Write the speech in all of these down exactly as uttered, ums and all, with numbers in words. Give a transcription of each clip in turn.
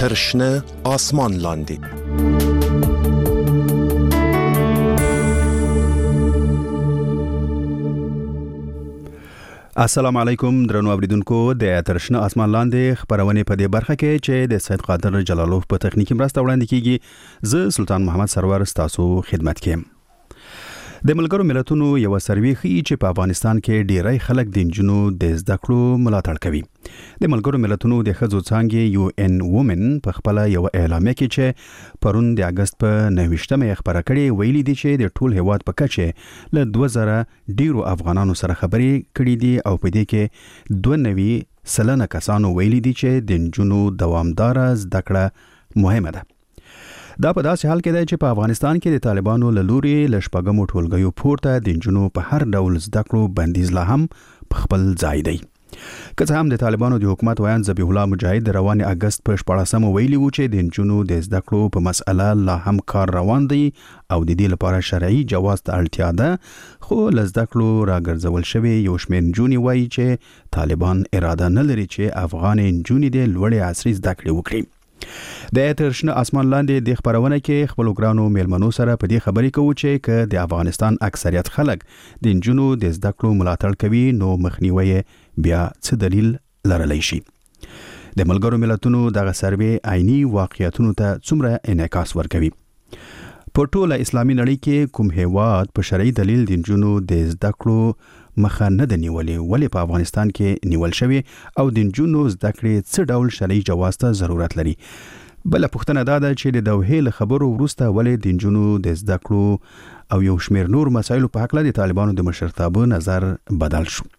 تر شنه آسمان لاندې. السلام علیکم درنو اوریدونکو، د تر شنه آسمان لاندې خبرونه په دې برخه کې چې د سید قادر جلالوف په تخنیکی مرسته وړاندې کیږي. زه سلطان محمد سرور ستاسو خدمت کې یم. د ملګرو ملتونو یو سروې ښیي چې په افغانستان کې ډیری خلک د نجونو د زده کړو ملاتړ کوي. د ملګرو ملتونو د ښځو څانګې یو ان وومن په خپل یو اعلامیه کې چې پرون د اگست په نهویشتمه خبره کړې ویلي دي چې د ټول هیواد په کچه له دوه زره ډیرو افغانانو سره خبرې کړې دي او په دې کې دوه نوي سلنه کسانو ویلي دي چې د نجونو دوامدار زده کړه مهمه ده. دا په داسې حال کې دی چې په افغانستان کې د طالبانو له لوري له شپږمو ټولګیو پورته د نجونو په هر ډول زده کړو بندیز لا هم په خپل ځای دی. که څه هم د طالبانو د حکومت ویان ذبیح الله مجاهد د روان اگست په شپاړسمه ویلي و چې د نجونو د زده کړو په مسأله لا هم کار روان دی او د دې لپاره شرعي جواز ته اړتیا ده، خو له زده کړو راګرځول شوی یو شمېر نجونې وایي چې طالبان اراده نه لري چې افغان نجونې د لوړې عصري زده کړې وکړي. د تر شنه آسمان لاندې د خبرونه کې خپل ګرانو میلمنو سره په دې خبرې کوو چې که د افغانستان اکثریت خلک د نجونو د زده کړو ملاتړ کوي نو مخنیوي بیا څه دلیل لرلی شي. د ملګرو ملتونو دغه سروې عیني واقعیتونو ته څومره انعکاس ورکوي؟ په ټوله اسلامي نړۍ کې کوم هیواد په شرعي دلیل د نجونو د زده کړو مخه نه د نیولې، ولې په افغانستان کې نیول شوی او د نجونو زده کړې څه ډول شرعي جواز ته ضرورت لري؟ بل پوښتنه دا ده چې د دوحې له خبرو وروسته ولې د نجونو د زده کړو او یو شمېر نور مسایلو په هکله د طالبانو د مشرتابه نظر بدل شو.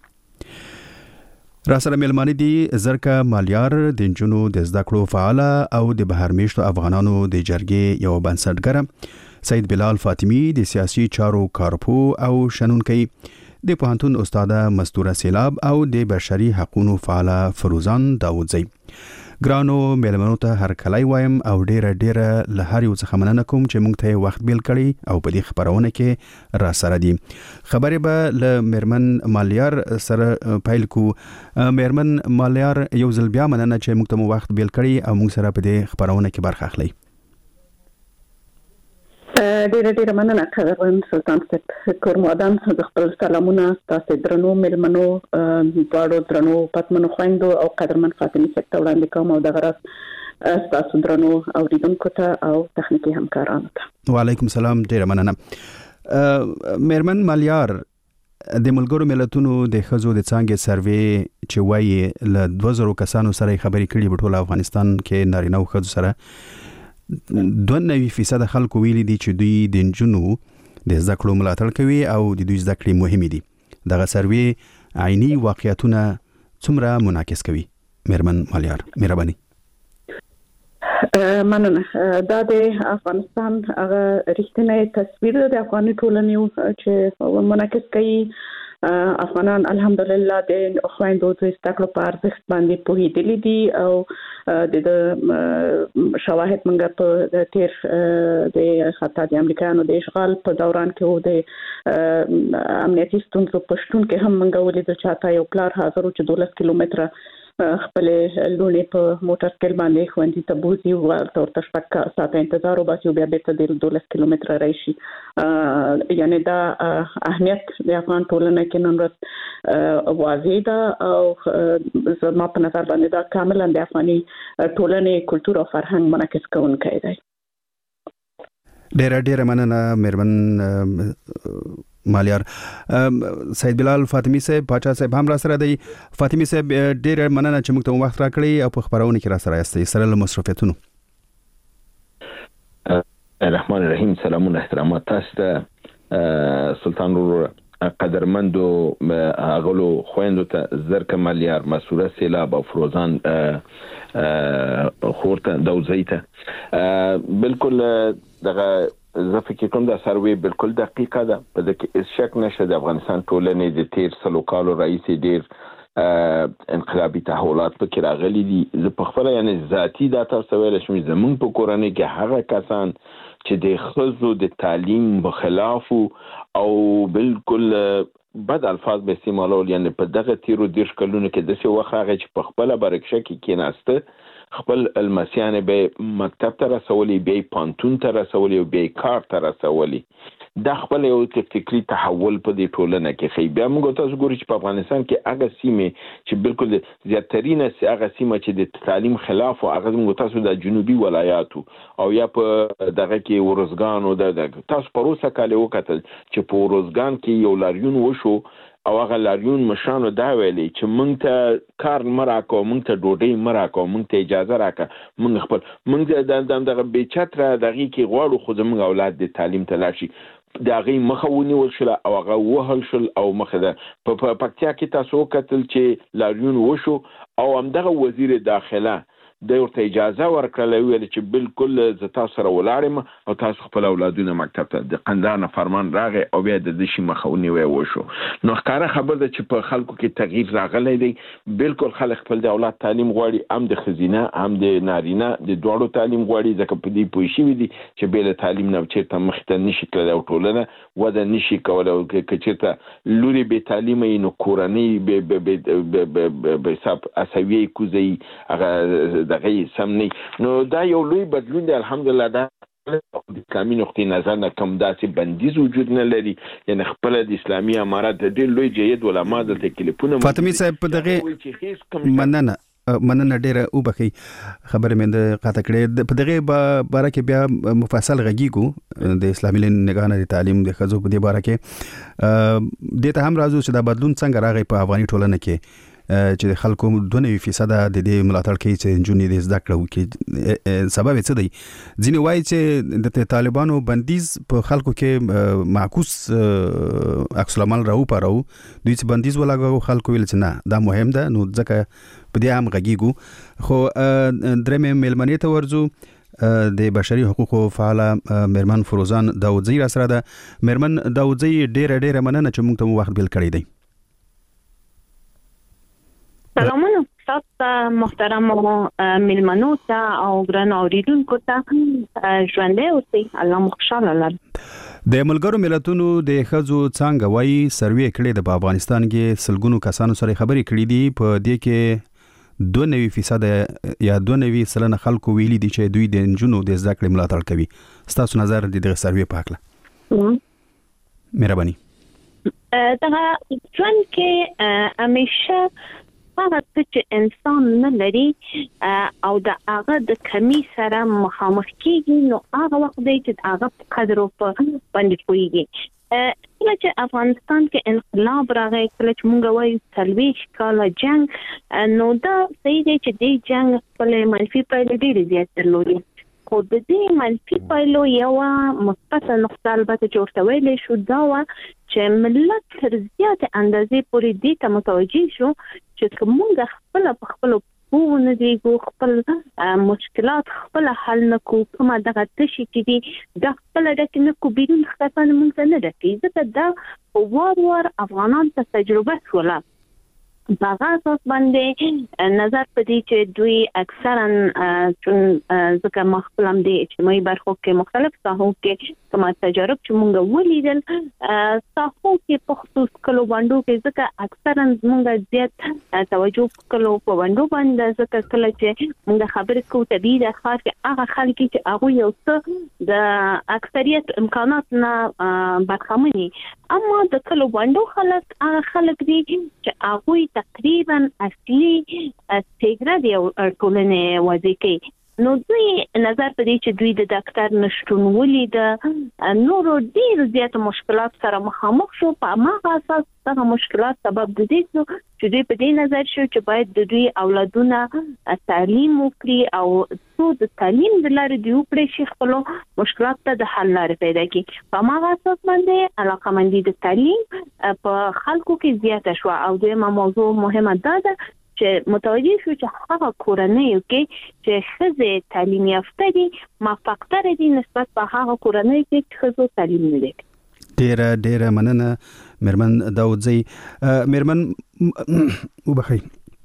را سره میلمانه دي زرکه مالیار، د نجونو د زده کړو فعاله او د بهر میشتو افغانانو د جرګې یو بنسټګره، سید بلال فاطمی د سیاسي چارو کارپو او شنونکی، د پوهنتون استاده مستوره سیلاب او د بشري حقوقو فعاله فروزان داودزی. ګرانو میلمنو ته هر کلی وایم او ډیره ډیره له هر یو څخه مننه کوم چې موږ ته وخت بیل کړی او په دې خبرونه کې را سره دي. خبرې به له میرمن مالیار سره پیل کو. میرمن مالیار، یو ځل بیا مننه چې موږ ته مو وخت بیل کړی او موږ سره په دې خبرونه کې برخه اخلي. ډیره ډیره مننه قدرمن سلطان صاحب. کورمادان د خپل سلامونه تاسو درنو ملمنو دواړو درنو پاتمنو خويندو او قدرمن فاطمه صاحب ته وړاندې کوم او دغه راز تاسو درنو اوریدونکو ته او تخنیکی همکارانو ته. وعلیکم السلام، ډیره مننه. میرمن مالیار، د ملګرو ملتونو د ښځو د څانګې سروې چې وایي له دوه زرو کسانو سره خبرې کړي په ټول افغانستان کې نارینه او ښځو سره دوه نوي فیصد خلکو ویلي دي چې دوی د نجونو د زده کړو ملاتړ کوي او د دوی زده کړې مهمې دي. دغه سروې عیني واقعیتونه څومره منعکس کوي؟ میرمن مالیار، مهرباني. مننه. دا د افغانستان هغه رښتینی تصویر د افغاني ټولنې چې منعکس کوي. افغانان الحمدلله د خويندو د زده کړو په ارزښت باندې پوهېدلي دي او د شواهد منګه په تیر د خطا د امریکایانو د اشغال په دوران کې د امنیتي ستونزو په شتون کې هم منګه ولیدل چې حتی یو پلار حاضر و چې دولس کیلومتره خپل لونې په موټر سایکل باندې خوندې ته بوزي او ورته شپږ ساعته انتظار وباسي او بیا بیرته د دولس کیلومتره راشي. یعنی دا اهمیت د افغان ټولنې کې نن ورځ واضح ده او زما په نظر باندې دا کاملا د افغاني ټولنې کلتور او فرهنګ منعکس کوونکی دی. ډیره ډیره مننه میرمن مالیار. سید بلال فاطمی صاحب، پاچا صاحب هم را سره دی. فاطمی صاحب، ډیره مننه چې موږ ته وخت راکړی او په خبرونه کې را سره یاستئ سره له مصرفیتونو. الرحمن الرحیم. سلامونه احترامات تاسو ته سلطان ورور، قدرمندو اغلو خويندو ته زرکه مالیار، مسوره سیلاب او فروزان خورته دوزی ته. بالکل دغه زه فکر کوم دا سروې بالکل دقیقه ده. په دې کې هیڅ شک نشته د افغانستان ټولنې د تیر سلو کالو رئیس ډیر انقلابي تحولات پکې راغلي دي. زه په خپل یعنی ذاتی دا تاسو ویل شم زمونږ په کورنۍ کې هغه کسان چې د ښځو د تعلیم مخالف او بالکل بد الفاظ به استعمالول، یعنی په دغه تیرو دیرش کلونو کې داسې وخت هغه چې په خپله برکشه کې کېناسته خپل المسیان به مکتب ته رسولي، به پانتون ته رسولي او به کار ته رسولي. دا خپل یو فکری تحول په دې ټولنه کې خي. بیا موږ تاسو ګورئ چې په افغانستان کې هغه سیمه چې بالکل زیاترینه هغه سیمه چې د تعلیم خلاف او هغه موږ تاسو د جنوبي ولایاتو او یا په دغه کې ورزګان او د تاسو پروسه کاله وکتل چې په ورزګان کې یو لاریون وشو او هغه لاریون مشانو دا ویلي چې مونږ ته کار مراکو، مونږ ته ډوډۍ مراکو، مونږ ته اجازه راکا، مونږ خپل مونږ د دغه بیچتره دغه کې غواړو خو زموږ اولاد د تعلیم ته لاړ شي. دا غي مخاوني ورشل او هغه وهل شل او مخه ده په پکتیا کې تاسو کتل چې لاریون وشو او همدغه وزیر داخله د ورته اجازه ورکړل ویل چې بالکل ز تاسو سره ولاړم او تاسو خپل اولادونه مکتب ته د قندانه فرمان راغی او بیا د دشي مخاوني وی وشو. نو ښکاره خبر ده چې په خلکو کې تغییر راغلی دی. بالکل خلک خپل د اولاد تعلیم غواړي، هم د خزینه هم د نارینه د دوړو تعلیم غواړي، ځکه په دې پوه شي دي چې بل تعلیم نه چیرته مخته نشي کولای او ټولنه وده نشي کولای او چې چیرته لوري به تعلیم نو کورنۍ به به به به حساب اسوي کوزي هغه دغه سمني. نو دا یو لوی بدلون دی الحمدلله. دا د اسلامي نقطې نظر نه کوم داسې بندیز وجود نه لري، یعنی خپل د اسلامي امارات د ډېر لوی جید علما د تکلیفونه فاطمه صاحب په دغه مننه مننه ډیره وبخي خبره مې د قاطع کړې. په دغه باره کې بیا مفصل غږیږو د اسلامي نگاهانه د تعلیم د خزو په دې باره کې د ته هم راځو چې دا بدلون څنګه راغی په افغاني ټولنه کې چې د خلکو دوه نوي فیصد د دې ملاتړ کوي چې جونې د زده کړو کې. سبب څه دی؟ ځینې وایي چې د طالبانو بندیز په خلکو کې معکوس عکس العمل راو پارو، دوی چې بندیز ولګاو خلکو ویل چې نه دا مهم ده، نو ځکه په دې هم غږیږو. خو درېمه مېلمنې ته ورځو د بشري حقوقو فعاله میرمن فروزان داودزی را سره ده. میرمن داودزی ډیره ډیره مننه چې موږ ته وخت بیل کړی دی. سلامونه تاسو محترم ملمنو ته او ګران اوریدونکو ته، ژوندۍ اوسئ، الله مو خوشاله لري. د ملګرو ملتونو د خزو څنګه وایي سروې کړي د افغانستان کې سلګونو کسانو سره خبرې کړې دي. په دې کې دوه نوي فیصد یا دوه نوي سلنه خلکو ویلي دي چې دوی د نجونو د زده کړې ملاتړ کوي. ستاسو نظر د دغه سروې په اړه مهرباني. دا ژوند کې همیشه هغه چې انسان نه لري او د هغه د کمی سره مخامخ کیږي، نو هغه وخت دی چې هغه قدر په باندې کوي. کله چې افغانستان کې انقلاب راغی، کله چې موږ وایو څلوېښت کاله جنگ، نو دا صحیح دی چې د جنگ خپل منفي پایلې ډېرې زیات درلودې. خو د دې منفي پایلو یوه مثبته نقطه البته چې ورته ویلی شو دا وه چې ملت تر زیاتې اندازې پورې دې ته متوجه شو چې که موږ خپله په خپلو پښو ونرېږو، خپل مشکلات خپله حل نه کړو، کومه دغه تشې چې دي دا خپله ډکې نه کړو، بیرون کسان موږ ته نه ډکوي. ځکه دا په وار وار افغانانو ته تجربه شوله. په هغه اساس باندې نظر په دې چې دوی اکثرا چون ځکه ما خپل هم د اجتماعي برخو کې مختلف ساحو کې کومه تجارب چې مونږ ولیدل، ساحو کې په خصوص کلو باندو کې ځکه اکثرا مونږ زیات توجه کلو په باندو باندې ځکه کله چې مونږ خبرې کوو طبیعي ده خاص هغه خلک چې هغه یو څه د اکثریت امکانات نه برخمني، اما د کلو باندو خلک هغه خلک دي چې هغه تقریبا اصلي څنګه دی ټولنې وځي. نو دوی نظر په دې چې دوی د ډاکټر نشټون ولید، نورو ډیر زیات مشکلات سره مخامخ شو. په هغه اساس دغه مشکلات سبب د دې چې دوی په دې نظر شو چې باید د دوی اولادونه تعلیم وکړي او څو د تعلیم د لارې دوی وکړي چې خپل مشکلات ته د حل لارې پیدا کړي. په هغه اساس باندې علاقمندي د تعلیم په خلکو کې زیاته شو. او دویمه موضوع مهمه ده چې متوجه شو چې هغه کورنۍ کې چې ښځې تعلیم یافته دي موفق‌تر دي نسبت په هغه کورنۍ کې چې ښځو تعلیم نه لري. ډیره ډیره مننه میرمن داودزی. میرمن وبخي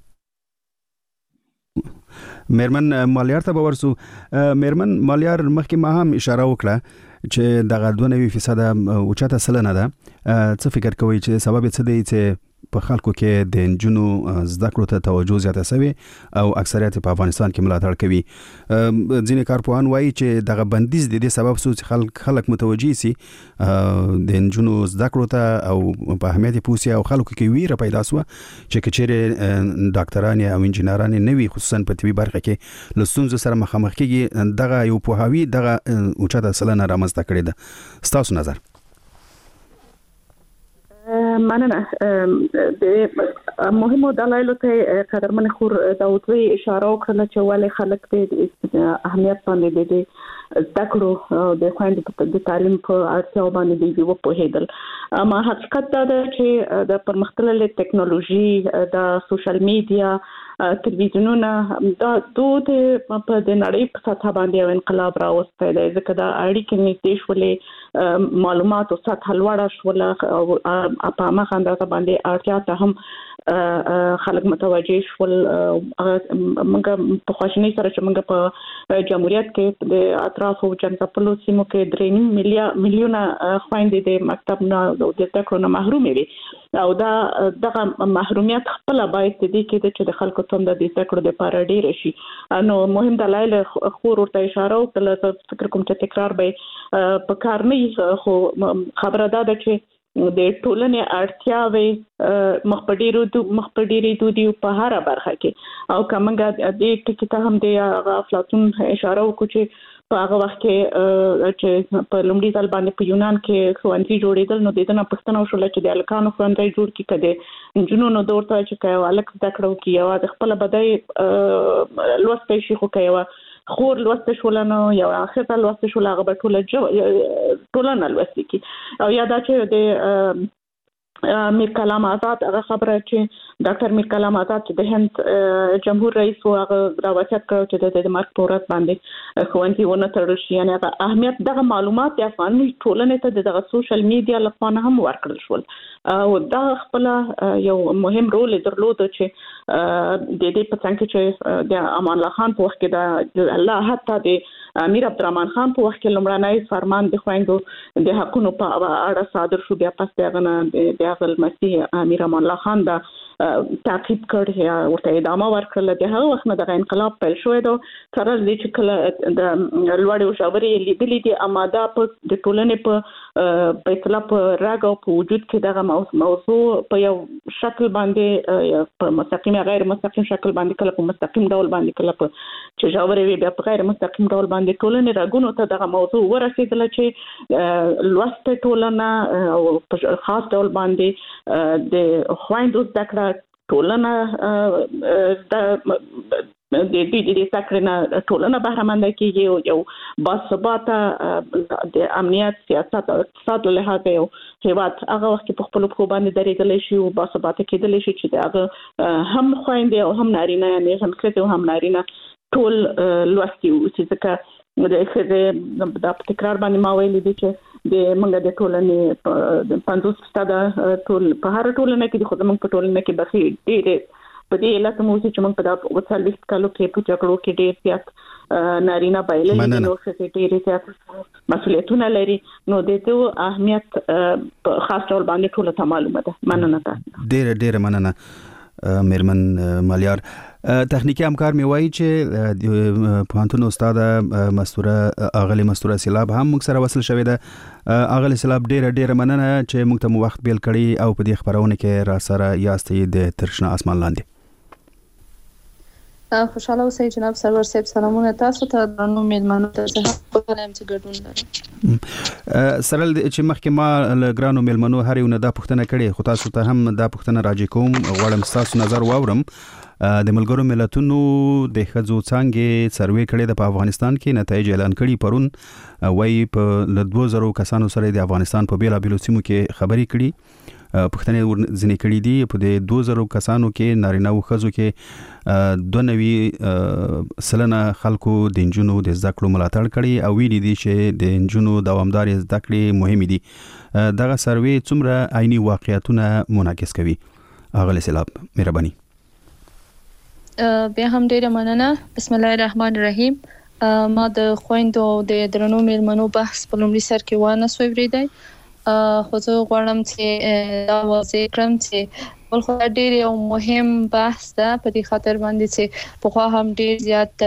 میرمن مالیار ته ورسو. میرمن مالیار مخکې ما هم اشاره وکړه چې دغه دوه نوي فیصد اوچته سلنه ده. څه فکر کوي چې سبب څه دی چې په خلکو کې د انجونو زده کړو ته توجه زیاته شوی او اکثریت په افغانستان کې ملاتړ کوي. ځینې کارپوهان وایي چې دغه بندیز د دې سبب سو چې خلک خلک متوجي سي د انجونو زده کړو ته او په اهمیت پوسی او خلکو کې ویره پیدا سو چې کچېره ډاکټران او انجنیران نه وي خصوصا په طبي برخه کې لستونز سره مخامخ کېږي. دغه یو پوهاوی دغه اوچته سلنه رامنځته کړې ده. ستاسو نظر؟ مننه. د مهمو دلایلو ته قدرمن خور داوودی اشاره وکړه چې ولې خلک د اهمیت باندې د زده کړو د خويندو د تعلیم په اړتیا باندې دی وپوهیدل. اما حقیقت دا ده چې د پرمختللې ټکنالوژي د سوشل میډیا تلویزیونونه دا دوه په د نړۍ په سطح باندې انقلاب راوستی دی ځکه دا اړیکې نږدې شولې معلومات او سطح لوړه شوله او په هغه اندازه باندې اړتیا ته هم خلک متوجه شول. موږ په خواشینۍ سره چې موږ په جمهوریت کې د اطرافو جنګپلو سیمو کې درې میلیونه خويندې د مکتب نه او د زده کړو نه محروم وي او دا دغه محرومیت خپل باید د دې کې چې د خلکو څوم د زده کړو لپاره ډیر شي. نو مهم دلایل خور ورته اشاره وکړه. فکر کوم چې تکرار به په کار نه خو خبره ده چې د ټولنې اړتیاوې مخ په ډیرو مخ په ډیرې دودي په هر برخه کې او کومګه د ټکی ته هم د افلاطون اشاره وکړي چې په هغه وخت کې چې په لومړي ځل باندې په یونان کې ښوونځي جوړېدل نو د دې نه پوښتنه وشوله چې د الکانو ښوونځي جوړ کړي کده انجونو دور ته چې کوي الک زده کړو کې یو د خپل بدای لوستې شي خو کوي خور لوسته شولنه یو اخر لوسته شول هغه به ټوله ټولنه لوستي کی او یادا چې د میر کلام آزاد هغه خبره چې ډاکټر میر کلام آزاد چې د هند جمهور رئیس او هغه راوچت کړ چې د مارک پورت باندې خوانتي ونه ترل شي یعنی هغه اهمیت دغه معلومات د افغان ټولنې ته دغه سوشل میډیا لخوا هم ورکړل شول او دا خپل یو مهم رول درلود چې د دې په څنګه چې د امان الله خان په وخت کې د الله حتی د امیر عبدالرحمن خان په وخت کې لمړنی فرمان د خويندو د حقونو په اړه صادر شو. بیا پس دغه د هغه مسیح امیر امان الله خان دا تعقیب کړ یا ورته ادامه ورکړل. د هغه وخت نه د انقلاب پیل شوی دی سره د چې کله د لوړ او شاوري لیدلې دي اماده په د ټولنې په په اطلاع په راګ او په وجود کې دغه موضوع په یو شکل باندې په مستقیم غیر مستقیم شکل باندې کله په مستقیم ډول باندې کله په چې شاوري بیا په غیر مستقیم ډول باندې ټولنې راګونو ته دغه موضوع ورسېدل چې لوست ټولنه او په خاص ډول باندې د خويندو زده کړه ټولنه د د دې د سکرنه ټولنه بهرمنده کیږي او یو باثباته د امنیت سیاست او اقتصاد له لحاظه یو هیواد هغه وخت په خپل خو باندې درېدل شي او باثباته کېدل شي چې هغه هم خويندې او هم نارینه نه هم کړي او هم نارینه ټول لوستي او چې ځکه د اخر د تکرار باندې ما ویلي دي چې د منګه د ټولنې د پنځوس فیصد ټول په هر ټولنه کې د خدمت په ټولنه کې بخي ډېر په دې علت مو چې موږ په دغه وڅلوي کالو کې په جګړو کې ډېر زیات نارینه بایللې نو چې ډېر زیات مسؤلیتونه لري نو د دې اهمیت په خاص ډول باندې ټول ته معلومه ده. مننه تاسو ډېر ډېر مننه میرمن مالیار. تخنیکی همکار می وایي چې د پوهنتون استاد مستوره اغلی مستوره سیلاب هم موږ سره وصل شوی ده. اغلی سیلاب ډیره ډیره مننه چې موږ ته مو وخت بیل کړی او په دې خبرونه کې را سره یاستئ د ترشنه اسمان لاندې. خوشاله اوسئ جناب سرور صاحب. سلامونه تاسو ته درنو میلمنو ته زه هم خوشاله یم چې ګډون لرم. سره چې مخکې ما له ګرانو میلمنو هر یو نه دا پوښتنه کړې خو تاسو ته هم دا پوښتنه راجع کوم غواړم تاسو نظر واورم. د ملګرو ملتونو د ښځو څانګې سروې کړې د په افغانستان کې نتایج اعلان کړي پرون وایي په له دوه زره کسانو سره د افغانستان په بیلابیلو سیمو کې خبرې کړي. پښتنې ورځنې کړي دي په د دوه زره کسانو کې نارینه او ښځو کې دوه نوي سلنه خلکو د انجونو د زده کړو ملاتړ کړي او ویلي دي چې د انجونو دوامدار زده کړې مهمې دي. دغه سروې څومره عیني واقعیتونه منعکس کوي؟ اغلی سیلاب مهرباني. بیا هم ډیره مننه. بسم الله الرحمن الرحیم. ما د خويندو د درنو میلمنو بحث په لومړي سر کې وانه سوې وریدای خو زه غواړم چې دا واضح کړم چې ول خو ډېر یو مهم بحث ده په دې خاطر باندې چې په خو هم ډېر زیات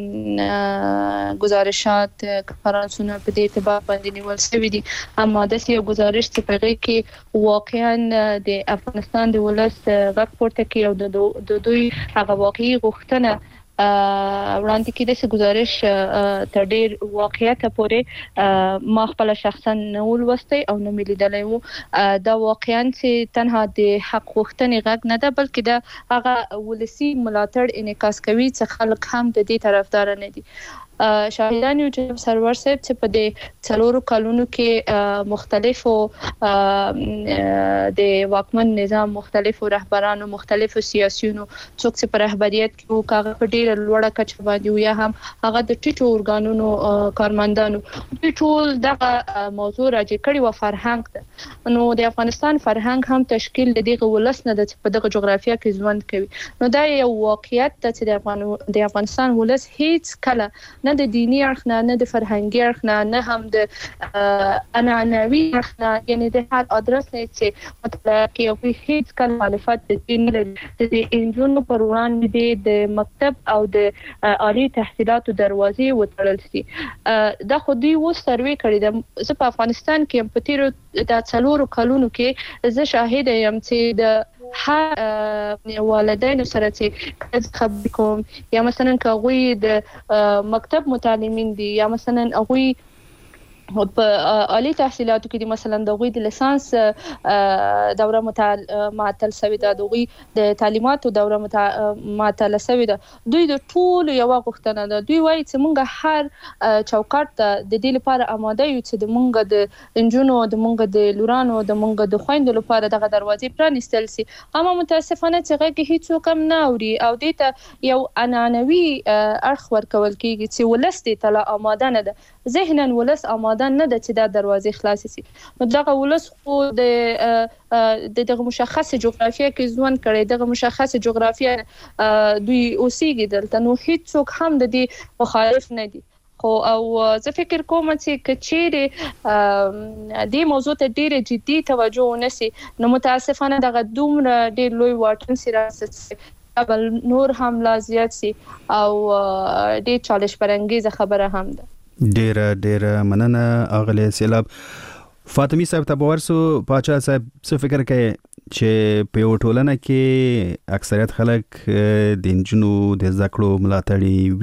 گزارشات کنفرانسونه په دې اعتبار باندې نیول شوی دي. اما د یو گزارش چې په غي کې واقعا د افغانستان د ولس غږ پورته کوي او د دوی هغه واقعي غوښتنه وړاندې کېده چې گزارش تر ډېر واقعیت پورې ما خپل شخصا نه ولوستي او نه ملیدلې وو. دا واقعا چې تنها د حق غوښتنې غږ نه ده بلکې دا هغه ولسی ملاتړ انعکاس کوي چې خلک هم د دې طرفدار نه دي. شاهدان یو چې سرور صاحب چې په دې څلورو کلونو کې مختلفو د واکمن نظام مختلفو رهبرانو مختلفو سیاسيونو څوک چې په رهبریت کې کاغه په ډیره لوړه کچه باندې یا هم هغه د ټیټو ارګانونو کارمندانو د ټول دغه موضوع راځي کړي و فرهنګ ده. نو د افغانستان فرهنګ هم تشکیل د دغه ولس نه د په دغه جغرافیه کې ژوند کوي. نو دا یو واقعیت ده چې د افغان د افغانستان ولس هیڅ کله نه د دینی اړخ نه نه د فرهنګي اړخ نه نه هم د عنعنوي اړخ نه یعنی د هر ادرس نه چې مطلب کې یو هیڅ کله مخالفت د دین د انجونو پر وړاندې د مکتب او د عالی تحصیلاتو دروازې وتړل شي. دا خو دوی و سروي کړی د زه په افغانستان کې په تیرو د څلورو کلونو کې زه شاهد یم چې د ها والدین سره چې خبرې کوم یا مثلا کوي د مکتب متعلمین دي یا مثلا هغه په عالی تحصیلاتو کې مثلا د غوي د لیسانس دوره معطل شوی ده د غوي د تعلیماتو دوره معطل شوی ده. دوی د ټول یو غوښتنه ده. دوی وایي چې مونږ هر چوکاټ ته د دې لپاره آماده یو چې د مونږ د انجونو د مونږ د لورانو د مونږ د خويندو لپاره دغه دروازې پرانیستل سي. اما متاسفانه چې هغه هیڅ وکم نه اوري او دې ته یو عنعنوي اړخ ورکول کیږي چې ولست ته آماده نه ده. ذهناً ولس آماده نه ده چې دا دروازې خلاص شي. نو دغه ولس خو د دغه مشخص جغرافیه کې ژوند کړي دغه مشخص جغرافیه دوی اوسېږي دلته نو هیڅوک هم د دې مخالف نه دي. خو او زه فکر کوم چې کچېره دې موضوع ته ډېر جدي توجه ونشي نو متاسفانه دغه دومره ډېر لوی واټن سي راځي بل نور هم لا زیات سي او دې چالش پرنګیزه خبره هم ده. ډیر ډیر مننه اغلی سیلاب. فاطمی صاحب ته ورسو پاچا صاحب څه فکر کوي چې په ټولنه کې اکثریت خلک د انجنونو د ذکرو ملاتړي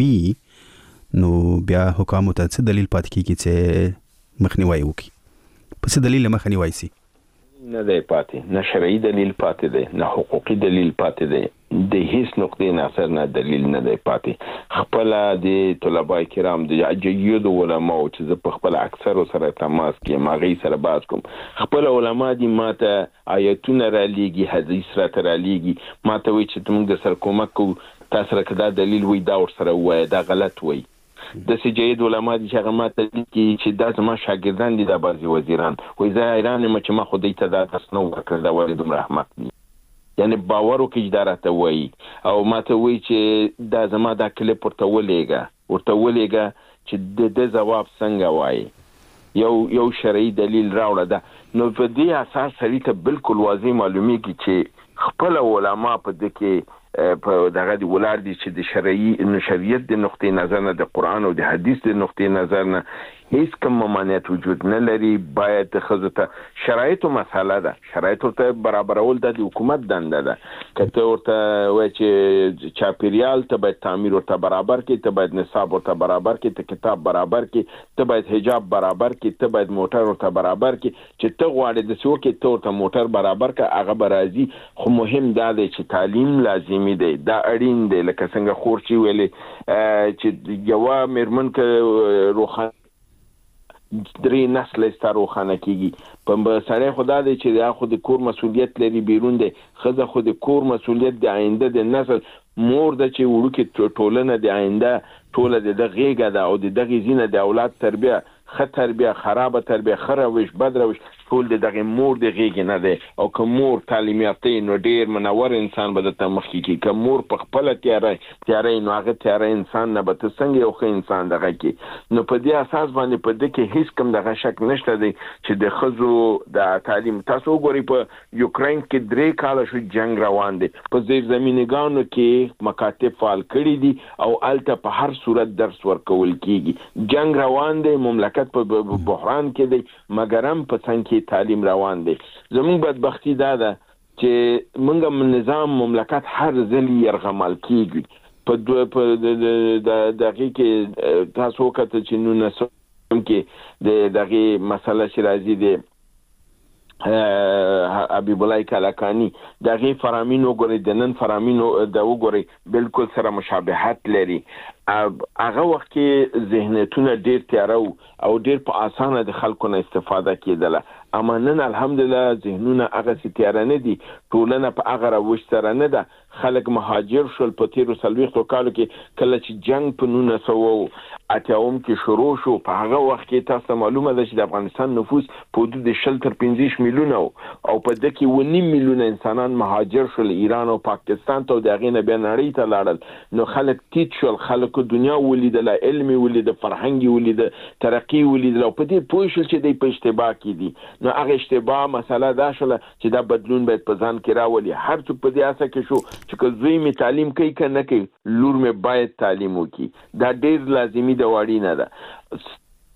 وي نو بیا حکومت ته څه دلیل پات کیږي چې مخنیوي وکړي؟ په څه دلیل مخنیوي سي؟ نه دی پاتې، نه شرعي دلیل پاتې دی، نه حقوقي دلیل پاتې دی، د هیڅ نقطې نظر نه دلیل نه دی پاتې. خپل د طلباء کرام د جيد علماء چې زه په خپل اکثر سره تماس کې ماغي سره باز کوم خپل علما دي ماته آیتونه را لېږي حدیث را تر لېږي ماته وی چې موږ د سر کومک کو تاسو را کدا دلیل وی دا ور سره وای دا غلط وای. د سجید علماء دي چې هغه ماته دي چې دا زما شاګردان دي د بعضي وزیران وای زه ایران م چې ما خو دې ته دا تاسو نو ورکړ دا ولې دومره احمق دي یعنی باور وکړي دا راته وای او ماته وای چې دا زما دا کلیپ ورته ولېګا ورته ولېګا چې د جواب څنګه وای یو یو شرعي دلیل راوړه دا نو په دې اساس سړی ته بالکل واضح معلومیږي چې خپل علما په دې کې په دغه دی ولر دي چې د شرعي شریعت د نقطې نظر نه د قران او د حدیث د نقطې نظر نه هیڅ کوم ممانعت وجود نه لري. باید خزته شرایطو مساله ده، شرایطو ته برابرول د حکومت دنده ده. کته ورته وای چې چاپیریال ته باید تعمیر ورته برابر کې، ته باید نصاب ورته برابر کې، ته کتاب برابر کې، ته باید حجاب برابر کې، ته باید موټر ورته برابر کې چې ته غواړې د څو کې ته ورته موټر برابر کې هغه برازي. خو مهم دا دی چې تعلیم لازمي دی، دا اړین دی. لکه څنګه خورچی ویلې چې یو مرمن ک روخه درې نسل ستاره خانه کیږي په سره خدا دی چې دا خو د کور مسولیت لري بیرون دی خزه خو د کور مسولیت د آینده د نسل مور د چې وړو کې ټولنه د آینده ټوله د غیګه ده او د دغه زینه د اولاد تربیه خطر بیا خراب تربیه خروش بدروش ټول دغه مور د غیږ نه دی او که مور تعلیم یافته نو ډیر منور انسان به د مخکې کی که مور په خپل تیارای تیارای نو هغه تیارای انسان نه به څنګه یو ښه انسان دغه کی نو په دې اساس باندې په دې کې هیڅ کوم دغه شک نشته دی چې د خزو د تعلیم تاسو وګورئ په یوکرين کې درې کال شو جنگ روان دی په زیر زمینګانو کې مکاتب فعال کړي دي او الته په هر صورت درس ورکول کیږي جنگ روان دی مملکت په بحران کې دی مګرم په څنګه تعلیم روان دی زموږ بدبختی دا ده چې موږ نظام مملکت هر ځل يرغمل کیږي په دوه په د دغه کې تاسو کته چې نو نسو کې د دغه مسله شرازي دی حبیب الله کلکانی دغه فرامین وګورئ د نن فرامین د وګورئ بالکل سره مشابهت لري هغه وخت کې ذهنیتونه ډیر تیارو او ډیر په اسانه د خلکو نه استفاده کیدله اما نن الحمدلله ذهنونه هغه ستیاره نه دي ټولنه په هغه راوښ سره نه ده خلک مهاجر شول په تیرو سلويختو کالو کې کله چې جنگ په نونه سو اتاوم کې شروع شو په هغه وخت کې تاسو معلومه ده چې د افغانستان نفوس په حدود شل تر پنځه میلیونه او په دې کې ونی میلیونه انسانان مهاجر شول ایران او پاکستان ته دغه نه بیا نړۍ ته لاړل نو خلک تیت شول خلک دنیا ولیدله علمي ولیده فرهنګي ولیده ترقی ولیدله او په دې پوه شول چې د په اشتباه کې دي نو هغه اشتباه مسله دا شوله چې دا بدلون باید په ځان کې راولي هر څوک په دې اساس کې شو چې که زوی می تعلیم کوي که نه کوي لور می باید تعلیم وکړي دا ډیر لازمي د واړی نه ده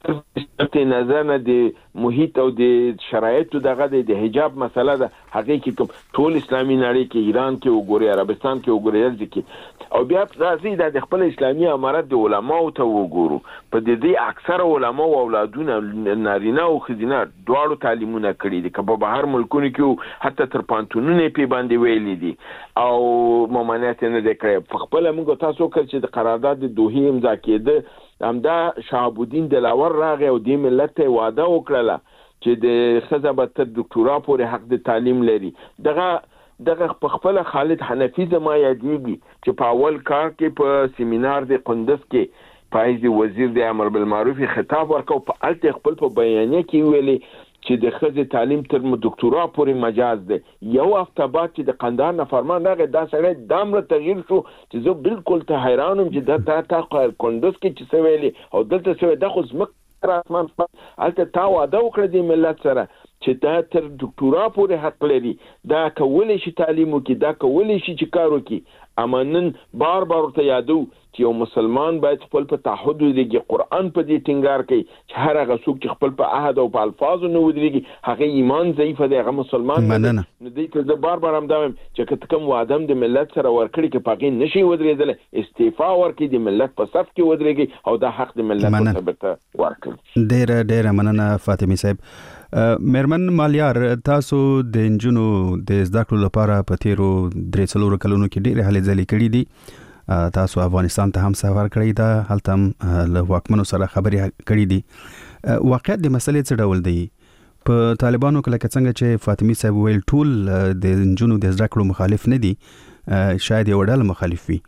په نظر نه د محیط او د شرایطو دغه د حجاب مسله ده هغه کې کوم ټول اسلامي نړۍ کې ایران کې وګوري عربستان کې وګوري ځکه او بیا راځي د خپل اسلامي امارت د علماو ته وګورو په دې دې اکثر علما او اولادونه نارینه او خزینه دواړو تعلیمونه کړي دي که په بهر ملکونو کې حتی تر پانتونونه په باندې ویلي دي او ممانعت نه د کړې په خپل موږ تاسو کړ چې د قرارداد د دوه امضا کېده همدا شهاب الدین دلاور راغی او د ملت ته وعده وکړه چې د خزبه تر ډاکټورا پورې حق د تعلیم لري دغه دغه په خپل خالد حنفي زما یادېږي چې په اول کار کې په سیمینار د قندوز کې پایز وزیر د امر بالمعروف خطاب ورکاو په الته خپل په بیانیه کې ویلي چې د خزې تعلیم تر ډاکټورا پورې مجاز دی یو هفته بعد چې د قندهار نه فرمان راغی دا سړی دامره تغییر شو چې زه بالکل ته حیرانم چې دا تا تا قندوز کې چې څه ویلي او دلته څه ویل دا خو زموږ رسمان هلته تا واده وکړه د ملت سره چې دا تر ډاکټورا پورې حق لري دا کولی شي تعلیم وکړي دا کولی شي چې کار وکړي اما نن بار بار ورته یادو چې یو مسلمان باید خپل په تعهد ودرېږي قرآن په دې ټینګار کوي چې هر هغه څوک چې خپل په عهد او په الفاظو نه ودرېږي هغه ایمان ضعیف دی هغه مسلمان نه نو دی ته بار بار هم دا وایم چې که کوم وعده د ملت سره ورکړي کې پاګې نشي ودرېدل استعفا ورکړي د ملت په صف کې ودرېږي او دا حق د ملت په ثبت ورکړي ډېر ډېر مننه فاطمه صاحب میرمن مالیار تاسو د انجونو د زده کړو لپاره په تیرو درې څلورو کلونو کې ډېرې هلې ځلې کړې دي تاسو افغانستان ته هم سفر کړی دا هلته هم له واکمنو سره خبرې کړې دي واقعیت د مسلې څه ډول دی په طالبانو کې لکه څنګه چې فاطمه صاحب ویل ټول د انجونو د زده کړو مخالف نه دي شاید یو ډول مخالف وي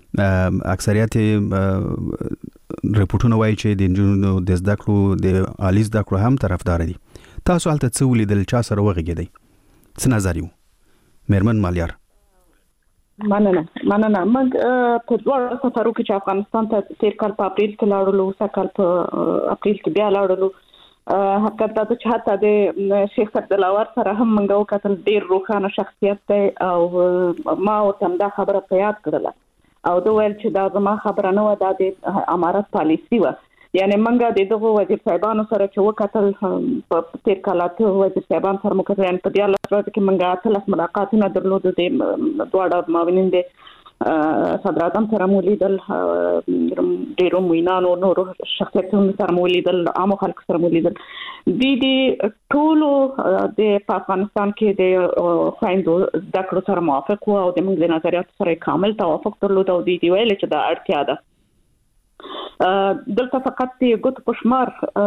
اکثریت ریپورتونه وایي چې د انجونو د زده کړو د عالی زده کړو هم طرفدار دي تاسو هلته څه ولیدل چا سره وغږېدئ څه نظر یو میرمن مالیار مننه مننه موږ په دوه سفرو کې چې افغانستان ته تیر کال په اپریل کې لاړو اوس کال په اپریل کې بیا لاړو حقیقت دا چې حتی د شیخ عبدالله سره هم موږ وکتل ډیر روښانه شخصیت دی او ما ورته دا خبره په یاد کړله او دا ویل چې دا زما خبره نه و دا د امارت پالیسي و یعنی منګه د دغه وزیر صاحبانو سره چې وکتل په تیر کال ته وزیر صاحبان سره مو کتل په دې اړه چې منګه تلس ملاقاتونه درلودو د دواړه معاونین د صدر اعظم سره مو لیدل ډیرو موینانو نورو شخصیتونو سره مو لیدل عامو خلکو سره مو لیدل د دې ټولو د افغانستان کې د خويندو زده کړو سره موافق وو او د موږ د نظریاتو سره کامل توافق درلود او د دې ویل چې دا اړتیا ده دلته فقط د ګوتو په شمار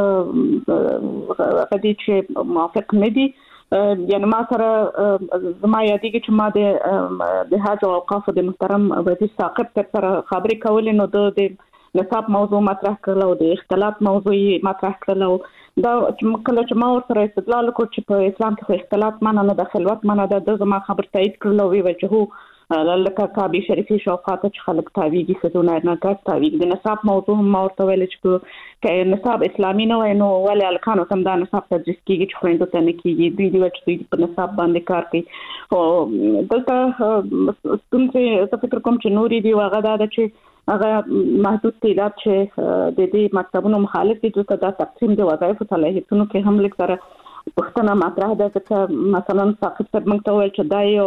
غدي چې موافق نه دي یعنی ما سره زما یادېږي چې ما د د حج او اوقاف د محترم وزیر ثاقب سره خبرې کولې نو د نصاب موضوع مطرح کړل او د اختلاط موضوع مطرح کړل. دا کله چې ما ورسره استدلال وکړ چې په اسلام کې اختلاط معنا نه د خلوت معنا د زما خبر تایید کړل او وی وجهو لکه کعبه شریفه شوقات چې خلک تاویږي خزونه نه کاس تاویږي. د نصاب موضوع هم ورته ویل چې نصاب اسلامي نه وای نو ولې الکانو سم دا نصاب تدریس کیږي چې خويندو ته نه کیږي دوی دی چې دوی په نصاب باندې کار کوي. او دلته څنګه څه فکر کوم چې نوري دی واغه دا چې هغه محدود تعداد چې د دې مکتبونو مخالف دي چې دا تقسیم د وظایفو صلاحیتونو کې هم لیک سره وختونه مطرح ده چې مثلا ثاقب صاحب موږ ته ویل چې دا یو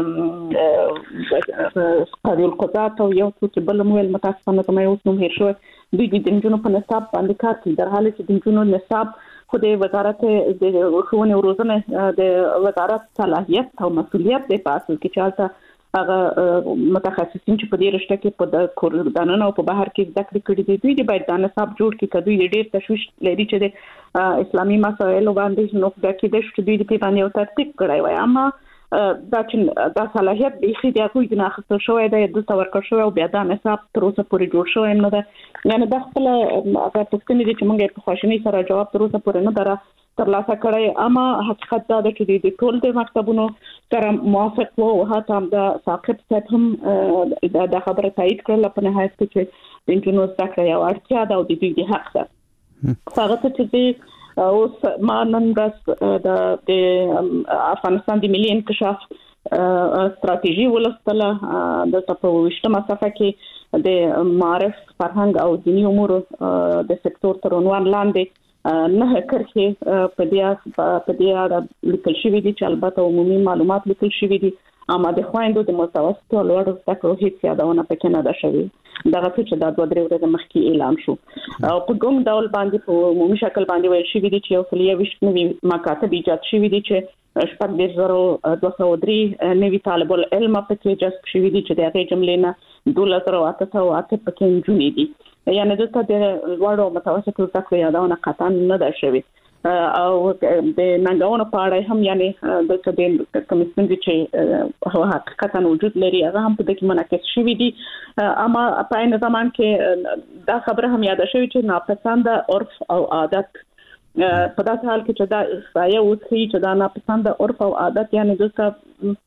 قاضي القضات او یو څه بل مویل متاسفانه کومه یو څه هیر شو دوی د جنونو په نصاب باندې کار کوي در حال چې د جنونو نصاب خو د وزارت د ښوونې او روزنې د وزارت صلاحیت او مسؤلیت دی په اصل کې چالتہ هغه متخصصین چې په دې رشته کې په د کوردانونو او په بهر کې زده کړې کړې دي دوی د باید د نصاب جوړ کې کدوې د ډېر تشویش لري چې د اسلامي مسایلو باندې نو د کې د شته دوی د پیغام یو ترتیب کړی وای اما دا چې دا صلاحیت به خې د کوی نه اخیستل شوی دی د تور کړ شوی او بیا د نصاب تر اوسه پورې جوړ شوی نه ده یعنی د خپل هغه پوښتنې دي چې موږ په خوشنۍ سره جواب تر اوسه پورې نه درا ترلاسه کړی اما حقیقت دا ده چې د ټول د مکتبونو سره موافق وو هغه هم د ثاقب صاحب هم د خبره تایید کړل په نهایت کې چې د انجنونو ذکر یو اړتیا ده او د دې حق ده هغه چې اوس ما نن ورځ د افغانستان د ملي انکشاف استراتیژي ولستله د تپوشتمه صفحه کې د معرف فرهنګ او دینی امور د سکتور تر عنوان لاندې نه کرخه په دې په دې اړه لیکل شوی دي چې البته عمومي معلومات لیکل شوی دي اما د خويندو د متوسط او لوړ زده کړو هیڅ یادونه پکې نه ده شوی دغه څه د دوه درې ورځې مخکې اعلان شو او په کوم ډول باندې په عمومي شکل باندې ویل شوی دي چې یو فلیه وشتنوي مکاتب ایجاد شوی دي چې شپږ د زرو دوه سوه درې نوي طالب العلم پکې جذب شوی دي چې دغه جملې نه دوه زره اته سوه اته پکې جوړې دي یعنی د څه د لوړ متوسط زده کړو یادونه قطعا نه ده شوی او د ننګونو په اړه هم یعنی د څه د کمیسیون چې هغه حقیقتا وجود لري هغه هم په دې کې منعکس شوی دي اما په عین زمان کې دا خبره هم یاد شوی چې ناپسند عرف او عادت په داسې حال کې چې دا احصایه وڅخي چې دا ناپسند عرف او عادت یعنی د څه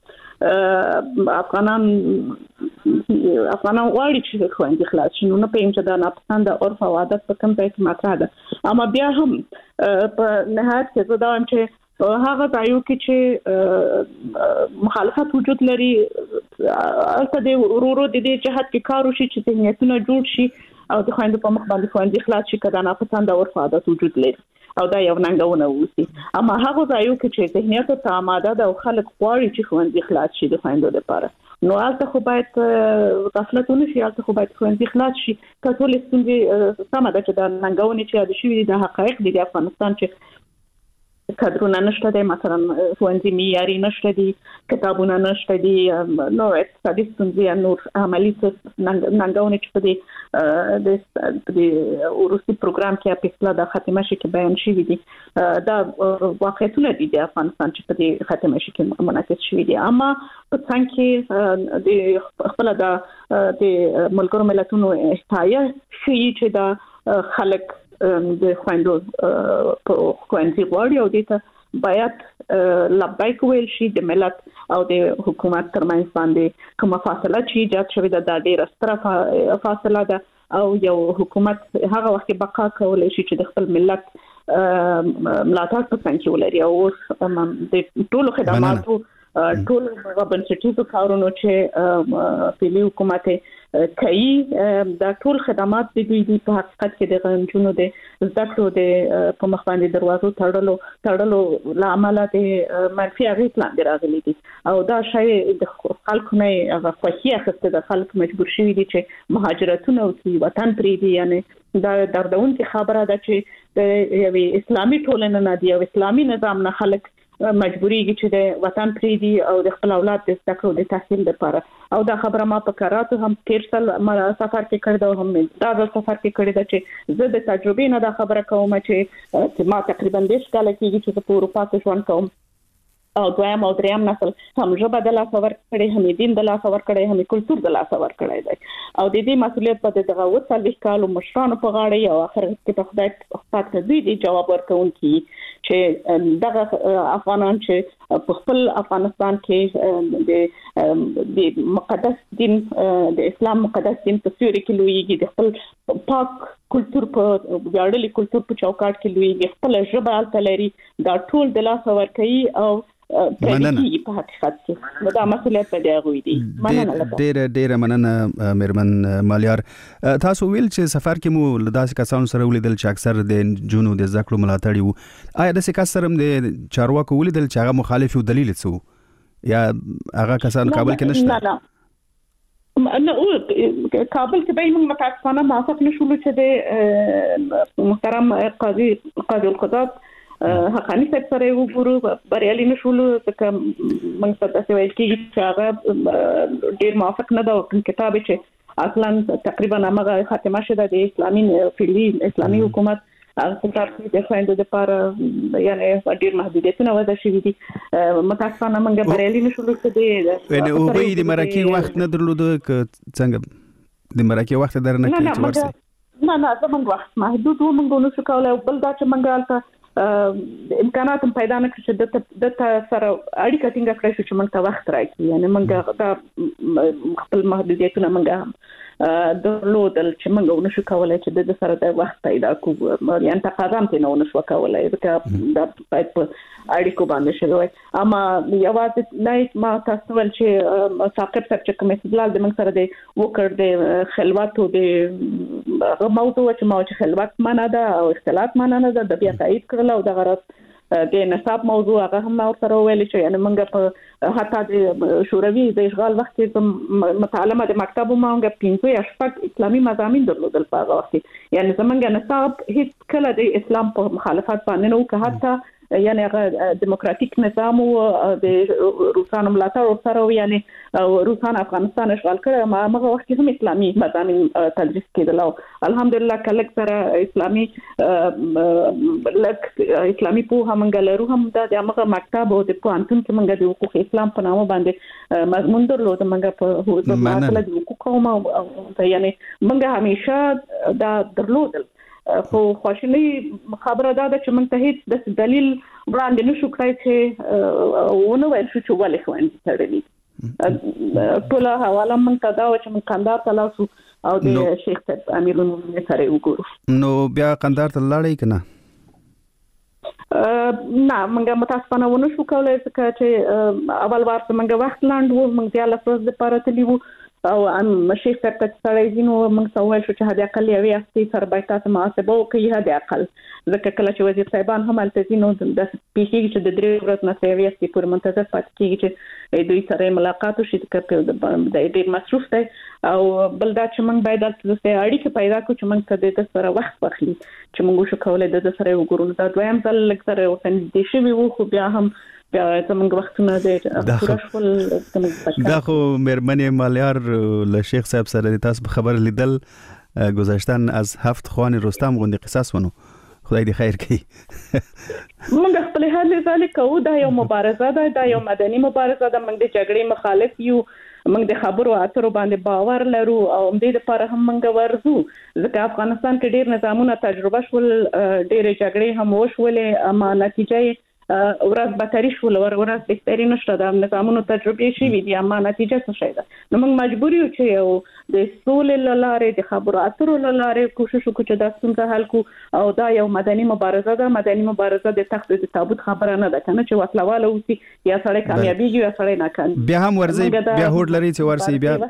افغانان افغانان غواړي چې خوندې خلاص شي نو نه پېم چې دا ناپسند عرف او عادت په کوم ځای کې مطرح ده اما بیا هم په نهایت کې زه دا وایم چې هغه ځایو کې چې مخالفت وجود لري البته د ورورو د دې جهت کې کار وشي چې ذهنیتونه جوړ شي او د خويندو په مخ باندې خوندې خلاص شي کله ناپسند عرف عادت وجود لري او دا یو ننګونه وسی اما هغه ځایو کې چې ذهنیت ته آماده ده او خلک غواړي چې خوندې خلاص شي د خويندو لپاره نو هغه خو باید غفلتونه شي هغه خو باید خوندې خلاص شي ټول ستونزې سم ده چې دا ننګونه چې د شوی د حقایق د افغانستان چې کادرونه نشته دي مثلا ښوونځي معیاري نشته دي کتابونه نشته دي نو اقتصادي ستونزې نور عملي ننګونه چې په دې د روسي پروګرام کې په اصطلاح د ختمه شي کې بیان شوی دي دا واقعیتونه دي د افغانستان چې په دې ختمه شي کې منعکس شوی دي اما په څنګه کې د خپل د ملګرو ملتونو احتیاج شي چې دا خلک د خويندو په خوندې غواړي او دې باید لبیک ویل شي د ملت او د حکومت ترمنځ باندې کومه فاصله چې ایجاد شوې ده د ډېر ستره فاصله ده او یو حکومت هغه وخت بقا کولای شي چې د خپل ملت ملاتړ په څنګه ولري او د ټولو خدماتو ټول بنسټیزو کارونو چې پیلي حکومت کوي دا ټول خدمات د دوی په حقیقت کې د غنجونو د زده کړو د په مخ باندې دروازو تړلو تړلو لامل د منفي اغېز لاندې راغلي دي او دا شی د خلکو نه هغه خوښي اخیسته د خلک مجبور شوي دي چې مهاجرتونه وکړي وطن پرېږدي یعنی دا دردونکې خبره ده چې د یوې اسلامي ټولنې نه دی او اسلامي نظام نه خلک مجبوریږي چې د وطن پریدي او د خپل اولاد د زده کړو د تحصیل لپاره او دا خبره ما په کاراتو هم تیر سال سفر کې کړی دا هم دا د سفر کې کړی دا چې زه د تجربې نه دا خبره کوم چې ما تقریبا دیش کال کېږي چې په اروپا کې ژوند کوم او دویم او دریم نسل هم ژبه د لاس ور کړي، هم دین د لاس ور کړي، هم کلچر د لاس ور کړي دی او د دې مسؤلیت په دغه وڅلوي کالو مشرانو په غاړه او اخر کې په خدای پاک دوی دی جواب ورکوونکي چې دغه افغانان چې په خپل افغانستان کې د د مقدس دین د اسلام مقدس دین په سیوري کې لویږي، د خپل پاک کلچر په ویاړلي کلچر په چوکاټ کې لویږي، خپل ژبه الته لري، دا ټول د لاس ور کوي او پرېږدي په حقیقت کې نو دا مسؤلیت په دی غوي دی. مننه ډېر ډېر مننه میرمن مالیار. تاسو ویل چې سفر کې مو له داسې کسانو سره ولیدل چې اکثر د جنونو د زده کړو ملاتړي وو. آیا داسې کس سره د چارواکو ولیدل چې هغه مخالف او دلیل څه یا هغه کسان کابل کې نشته؟ نه نه او کابل کې به موږ متاسفانه موافق نشو چې د محترم قاضي قاضي القضات حقانی صاحب سره وګورو بریالي نشول ځکه موږ څه داسې ویل کېږي چې هغه ډېر موافق نه ده کتاب چې اصلا تقریبا هغه خاتمه شده د اسلامي فعلی اسلامي حکومت هغه کتاب د خويندو لپاره یعنی ډېر محدودیتونه وضع شوي دي. متاسفانه موږ بریالي نشول چې د او به د مرکه وخت نه درلود څنګه د مرکه وخت درنه کې چې ورسې نه نه زموږ وخت محدود و، موږ نو څه کولای بل دا چې موږ البته امکانات پیدا نه کړی چې د سره اړیکه ټینګه کړی شو چې موږ ته وخت راکړي، یعنی موږ دا خپل محدودیتونه موږ درلودل چې موږ ونشو کولای چې د سره د وخت پیدا کوو، یعنی تقاضا هم نه ونشو کولای ځکه دا باید په اړیکو باندې شوی. اما یوازې نه ما تاسو ول چې ثاقب صاحب چې کوم استدلال د موږ سره دی وکړ د خلوت او د موضوع چې ما چې خلوت معنا ده او اختلاط معنا نه ده د بیا تایید کړل او د غرض د نصاب موضوع هغه هم اور سره ویل چې یعنی موږ په حتی د شوروي د اشغال وخت کې مطالعه د مکتب مونږ پینځه یا شپږ اسلامي مضامین درلودل په هغه وخت، یعنی زمونږ نصاب هیڅ کله د اسلام په مخالفت باندې نه و، که حتی یعنی هغه دیموکراتیک نظام او د روسانو ملاتړ سره یعنی روسان افغانستان اشغال کړ، ما هغه وخت هم اسلامي مضامین تدریس کېدل او الحمدلله کله سره اسلامي لک اسلامي په همغه لرو هم د هغه مکتب او د پوهنتون کې موږ د حقوق اسلام په نامه باندې مضمون درلود، موږ په حقوق مسله د حقوق او یعنی موږ همیشه دا درلودل. خو خواشنی خبره ده چې موږ ته هیڅ د دلیل وړاندې نشو کړی چې ونه ویل شو چې ولې خويندې تړلې. ټول حواله موږ ته دا چې موږ قندهار ته لاړو او د شیخ صاحب امیر المؤمنین سره وګورو. نو بیا قندهار ته لاړې کنه؟ نه موږ متاسفانه ونه شو کولای ځکه چې اول وار څنګه وخت لاند وو، موږ بیا لاسوس د پاره تللی وو او ام شیخ صاحب ته سره ځینو موږ سوال شو چې هدا اقل یوې هفتې سره باید تاسو محاسبه وکړئ، هدا اقل ځکه کله چې وزیر صاحبان هم الته ځینو د پیښې چې د درې ورځې نه یوې هفتې پورې منتظر پاتې کېږي چې دوی سره ملاقات وشي، د ډېر مصروف دی او بل دا چې موږ باید د اړیکې پیدا کړو چې موږ ته د سره وخت واخلي چې موږ شو کولای د سره وګورو. دا دویم ځل لږ سره ورته دې شوي وو خو بیا هم بیا زمونږ وختونه د پورشول دا خو مېرمنې مالیار له شیخ صاحب سره د تاسو خبر لیدل گذاشتن از هفت خوان رستم غوندې قصص ونو، خدای دې خیر کړي. موږ خپل هر ځای کوو، دا یو مبارزه ده، دا یو مدني مبارزه ده، موږ د جګړې مخالف یو، موږ د خبرو اترو باندې باور لرو او دې لپاره هم موږ ورزو ځکه افغانستان کې ډېر نظامونه تجربه شول، ډېر جګړې هم وشولې اما نتیجه ورځ بهتري شول ور ورځ بهتري نشته، د نظامونو تجربه شي وي اما نتیجه څه شي ده. نو موږ مجبور یو چې یو د سولې لاره د خبرو اترو لاره کوشش وکړو چې دا څنګه حل کو او دا یو مدني مبارزه ده. مدني مبارزه د تخت د تابوت خبره نه ده کنه چې وسلواله وسی یا سړی کامیابیږي یا سړی ناکام بیا هم ورځي بیا هوډ لري چې ورسي بیا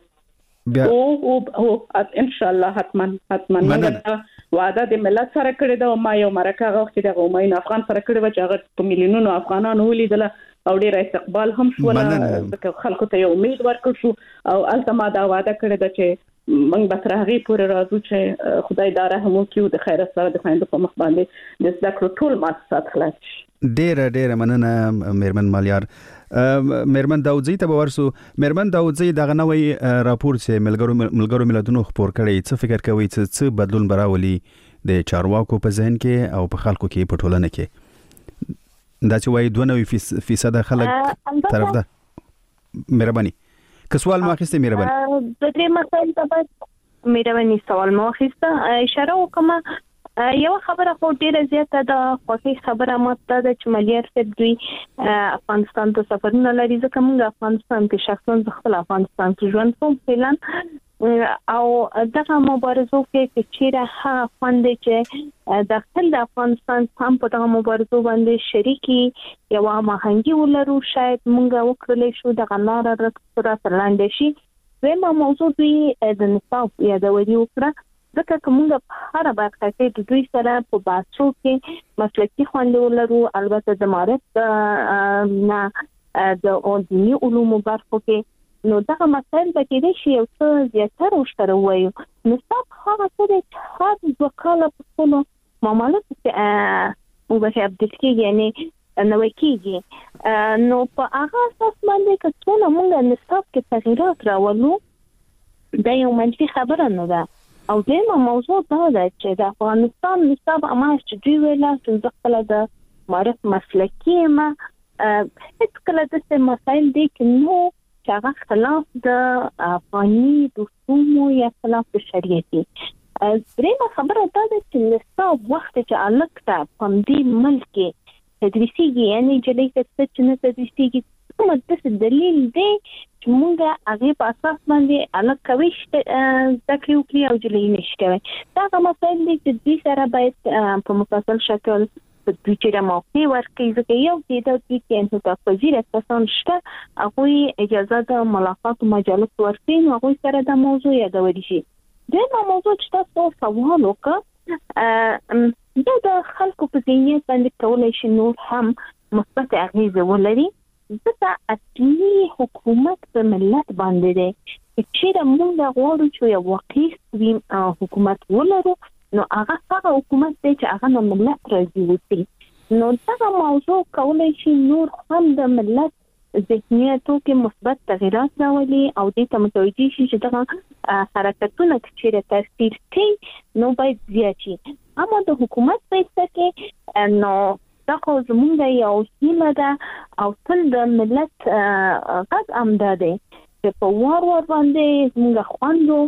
بیا او او ان شاء الله حتما حتما وعده د ملت سره کړی دا ما یو مرکه غوښتي د غومین افغان سره کړی و چې هغه په میلیونونو افغانانو ولیدل او ډیر استقبال هم شو، ځکه خلکو ته یو امید ورکړ شو او التما دا وعده کړی دا چې موږ به تر هغه پورې راځو چې خدای دا رحم وکړي د خیر سره د خويندو په مخ باندې د زده کړو ټول مؤسسات خلاص شي. ډیر ډیر مننه مېرمن مالیار. مېرمن داودزی ته ورسو. مېرمن داودزی دغه نوې راپور چې ملګرو ملګرو ملتونو خبر کړی، څه فکر کوي چې څه بدلون براولي د چارواکو په ذهن کې او په خلکو کې په ټولنه کې؟ دا چې وایي دوه نوي فیصد خلک طرف ده. مهرباني که سوال ما اخیسته مهرباني د دې مسایل ته بس مهرباني سوال ما اخیسته اشاره وکم. یو خبره خو ډیره زیاته ده خوښي خبره ماته ده چې ملیار صاحب دوی افغانستان ته سفرونه لري ځکه موږ افغانستان کې شخصا خپل افغانستان کې ژوند کوم فعلا او دغه مبارزو کې چې چیرې ها خوند چې داخل د افغانستان هم په دغه مبارزو باندې شریکي یو ماهنګي ولرو شاید موږ وکړلې شو د غلار رکسره ترلاندې شي. زموږ موضوع دوی د نصاب یادوري وکړه ځکه کومه په هر برخه کې د دوی سره په باسو کې مسلکي خوند ولرو. البته د معرفت نه د دیني علومو برخو کې نو دغه مسایل به کې شي یو څه زیاتره وشتره وایو. نصاب هغه څه دی چې هر دوه کاله په خپلو معاملاتو کې وبښه اپډیټ کېږي یعنې نوی کېږي. نو په هغه اساس باندې که څونه موږ نصاب کې تغییرات راولو دا یو منفي خبره نه ده. او دغه موضوع دا ده چې د افغانستان نصاب اماش چې دوی ویلا چې خپل د معرف مسلکي ما هیڅ کله د مسایل دي کې نو چې هغه خلاف د افغاني دستور یا خلاف د شریعت دي. درېمه خبره دا ده چې نصاب وخت چې الکته په دې ملک کې تدریسيږي یعنی چې لیکه چې نه تدریسيږي کوم د دلیل دی چې موږ هغه په اساس باندې الګ کوي ذکر وکړي او جلې نشته. دا کومه مسایل دي چې دوی سره باید په مفصل شکل په دوی چې موقع ورکړي ځکه یو د دوی کې انتخاب پذیر کسان شته هغه اجازه د ملاقات مجلس ورکړي نو هغه سره د موضوع یادوري شي. دا موضوع چې تاسو سوال وکړه دا د خلکو په ذهنیت باندې کولای شي نور هم مثبت اغیزه ولري. ځکه اصلي حکومت په ملت باندې دی چې موږ غواړو چې یو واقعي حکومت ولرو نو هغه هغه حکومت دی چې هغه د ملت راضي وي. نو دا موضوع کولای شي نور هم د ملت ذهنیتو کې مثبت تغیرات راولي او دې ته متوجي شي چې دا حرکتونه چې تاثیر کوي نو باید زیات شي. اما د حکومت په څیر کې نو دا خو زمونږ یو هیله ده او تل د ملت غږ امده دی چې په وار وار باندې زمونږ خوندو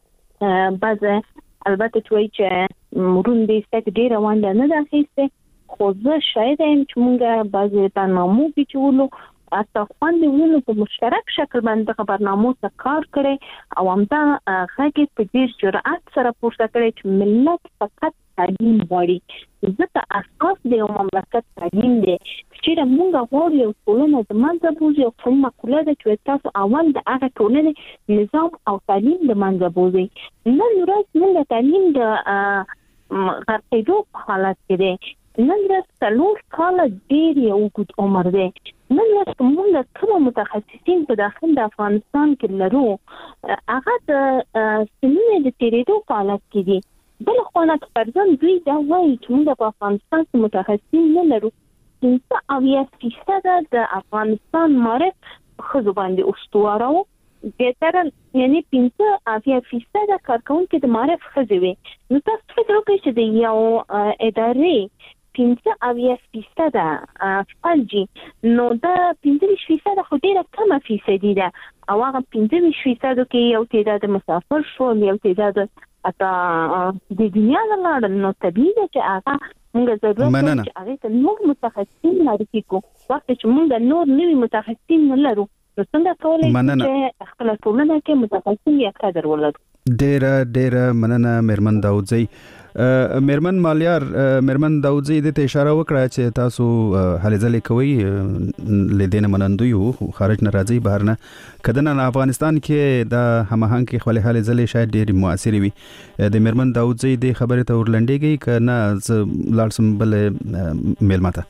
بعضې البته چې وایي چې مروندې سټک ډېره ونډه نه ده اخیستې خو زه شاید یم چې مونږ بعضې برنامو کې چې ولو حتی خوندې ولو په مشترک شکل باندې دغه برنامو ته کار کړی او همدا غږ یې په ډېر جرأت سره پورته کړی چې ملت فقط تعلیم غواړي ځکه اساس د یو مملکت تعلیم دی. چې موږ غواړو یو ټولنه د منځه بوځي او کومه مقوله ده چې تاسو اول د هغه ټولنې نظام او تعلیم د منځه بوځي. نن ورځ موږ تعلیم د غرقېدو په حالت کې دی. نن ورځ څلور کاله ډېر یو اوږد عمر دی. نن ورځ موږ کوم متخصصین په داخل د افغانستان کې لرو هغه د سنونو د تیرېدو په حالت کې دي. بل خونه فرضاً دوی دا وایي چې موږ په افغانستان کې متخصصین نه لرو. پنځه اویا فیصده د افغانستان معرف ښځو باندې استواره وو. زیاتره یعنې پنځه اویا فیصده کارکوونکي د معرف ښځې وې. نو تاسو فکر وکړئ چې د یو ادارې پنځه اویا فیصده فلجي نو دا پنځه ویشت فیصده خو ډېره کمه فیصدي ده او هغه پنځه ویشت فیصدو کې یو تعداد مسافر شول یو تعداد اته د دنیا لاړ نو طبيعي ده چې هغه موږ ضرورت چې هغه ته نور متخصصین معرفي کو وخت چې موږ نور نوي متخصصین نه لرو نو څنګه کولای چې خپل ټولنه کې متخصصین یا قدر ولرو. ډېر ډېر مننه مېرمن داودزی. مېرمن مالیار مېرمن داودزی د ته اشاره وکړه چې تاسو هلې ځلې کوي لیدنه منندوی یو خارج نه راځي بهر نه کدن نه افغانستان کې د هماهنګ کې خپل هلې ځلې شاید ډېر موثر وي. د مېرمن داودزی د خبره ته ورلنډېږي کنه لاړسم بل میلماته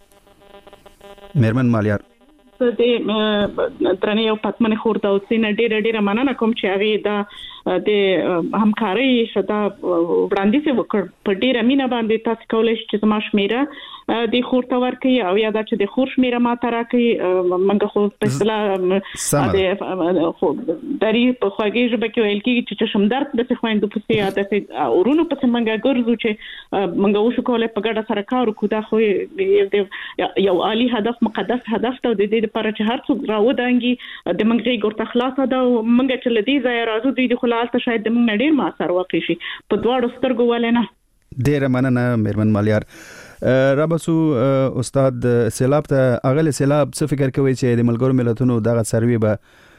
مېرمن مالیار د درنې او پاتمنې خور داودزی نه ډېر ډېر مننه کوم چې هغه د د همکاري شته وړاندیز وکړ په ډیره مینه باندې تاسو کولای شئ چې زما شمیره د خور ته ورکړي او یا دا چې د خور شمیره ما ته راکړي منګه خو په اصطلاح د خو دری په خوږی ژبه کې ویل کېږي چې شمدرد د خويندو په سیاده د اورونو په منګه ګرځو چې منګه وشو کولای په ګډه سره کار وکړو دا خو یو عالی هدف مقدس هدف ته د دې لپاره چې هر څوک راودانګي د منګي ګورته خلاصه ده منګه چې لدی ځای راځو دوی د خلالته شاید د منګ ډیر ما اثر واقع شي په دواړو سترګو ولنه ډیر مننه میرمن مالیار. رابسو استاد سیلاب ته اغل سیلاب څه فکر کوي چې د ملګرو ملتونو دغه سروي به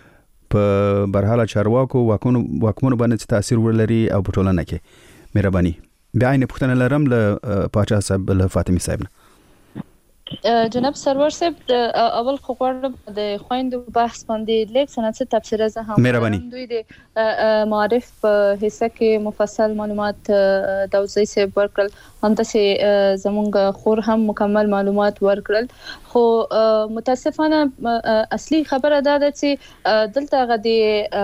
په برحاله چارواکو واکونو واکمنو باندې تاثیر ورلري او په ټولنه کې مهرباني بیا نه پښتنه لرم له پاچا صاحب له فاطمه صاحب نه. جناب سرور صاحب اول خو غواړم د خويندو بحث باندې لیک سنت تفسیر زه هم مهرباني دوی د معرف په حصہ کې مفصل معلومات د وزیر صاحب ورکړل هم تاسو زمونږ خور هم مکمل معلومات ورکړل خو متاسفانه اصلي خبره دا ده چې دلته غدي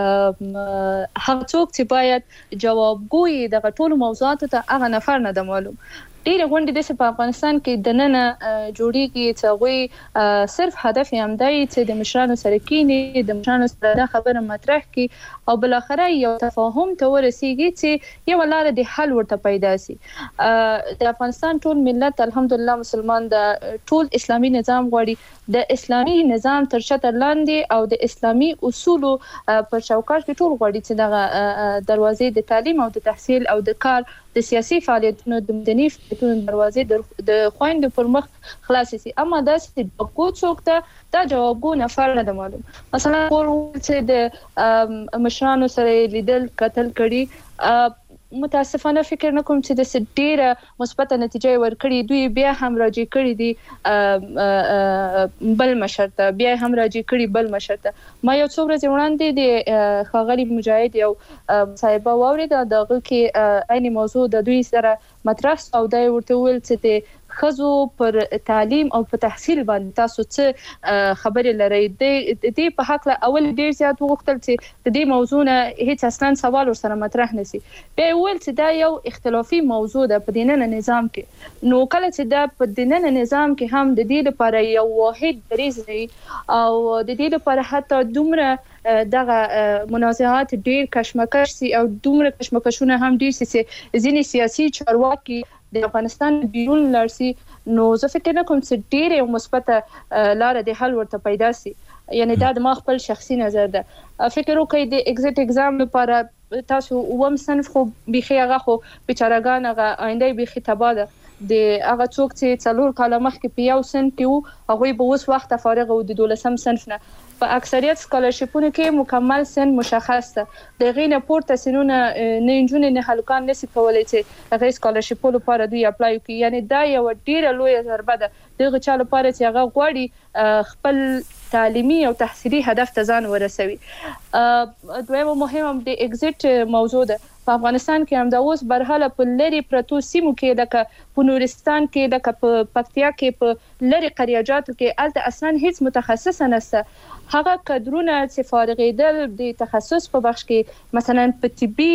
هغه څوک چې باید جوابګوي د ټولو موضوعاتو ته هغه نفر نه د معلوم ډیره غونډې د په افغانستان کې د نن جوړیږي چې غوي صرف هدف یې هم دی چې د مشرانو سره کینی د مشرانو سره د خبره مطرح کی او بل اخره یو تفاهم ته ورسیږي چې یو لار د حل ورته پیدا شي. د افغانستان ټول ملت الحمدلله مسلمان د ټول اسلامي نظام غواړي د اسلامي نظام تر شتر لاندې او د اسلامي اصولو پر چوکاټ کې ټول غواړي چې د دروازې د تعلیم او د تحصیل او د کار د سیاسي فعالیتونو د مدني فعالیتونو دروازې د خويندو پر مخ خلاص شي. اما دا چې د کوڅ څوک ته دا جوابګو نفر نه معلوم مثلا ورول چې د مشرانو سره لیدل قتل کړي متاسفانه فکر نه کوم چې د ډیره مثبته نتیجه ورکړي دوی بیا هم راځي کړي دي بل مشرته بیا هم راځي کړي بل مشرته. ما یو څو ورځې وړاندې د خاغلی مجاهد یو صاحب واورید دغه کې عین موضوع د دوی سره مطرح او دای ورته ول چې د خزو پر تعلیم او په تحصیل باندې تاسو څه خبرې لرئ د دې په حق له اول ډیر زیات وغوښتل چې د دې موضوع نه هیڅ اصلا سوال ورسره مطرح نشي به ول چې دا یو اختلافي موضوع ده په دیننه نظام کې نو کله چې دا په دیننه نظام کې هم د دې لپاره یو واحد دریز دی او د دې لپاره حتی دومره دغه منازعات ډیر کشمکش سي او دومره کشمکشونه هم ډیر سي ځینې سیاسي چارواکي د افغانستان بیرون لارسي نو زه فکر نه کوم چې ډیر یو مثبته لار د حل ورته پیدا سي یعنی دا د ما خپل شخصي نظر ده. فکر وکړئ د ایگزیټ ایگزام لپاره تاسو ووم صنف خو بيخي هغه خو بیچارهګان هغه آینده بيخي تبا ده د هغه څوک چې څلور کاله مخکې په یو سن کې وو هغه به اوس وخت فارغ وو د دولسم صنف نه په اکثریت سکالرشپونو کې مکمل سن مشخص ده د غینه پورته سنونه نه انجونې نه هلکان نشي کولای چې هغه سکالرشپ لپاره دوی اپلای کوي یعنی دا یو ډیره لوی ضربه ده دغه چا لپاره چې هغه غواړي خپل تعلیمي او تحصیلي هدف ته ځان ورسوي. دویمه مهمه د ایگزیټ موضوع ده په افغانستان کې هم دا اوس برحاله په لری پروتو سیمو کې لکه په نورستان کې لکه په پکتیا کې په لری قریاجاتو کې الته اصلا هیڅ متخصص نشته هغه کډرونه چې فارغېدل د تخصص په بخش کې مثلا په طبي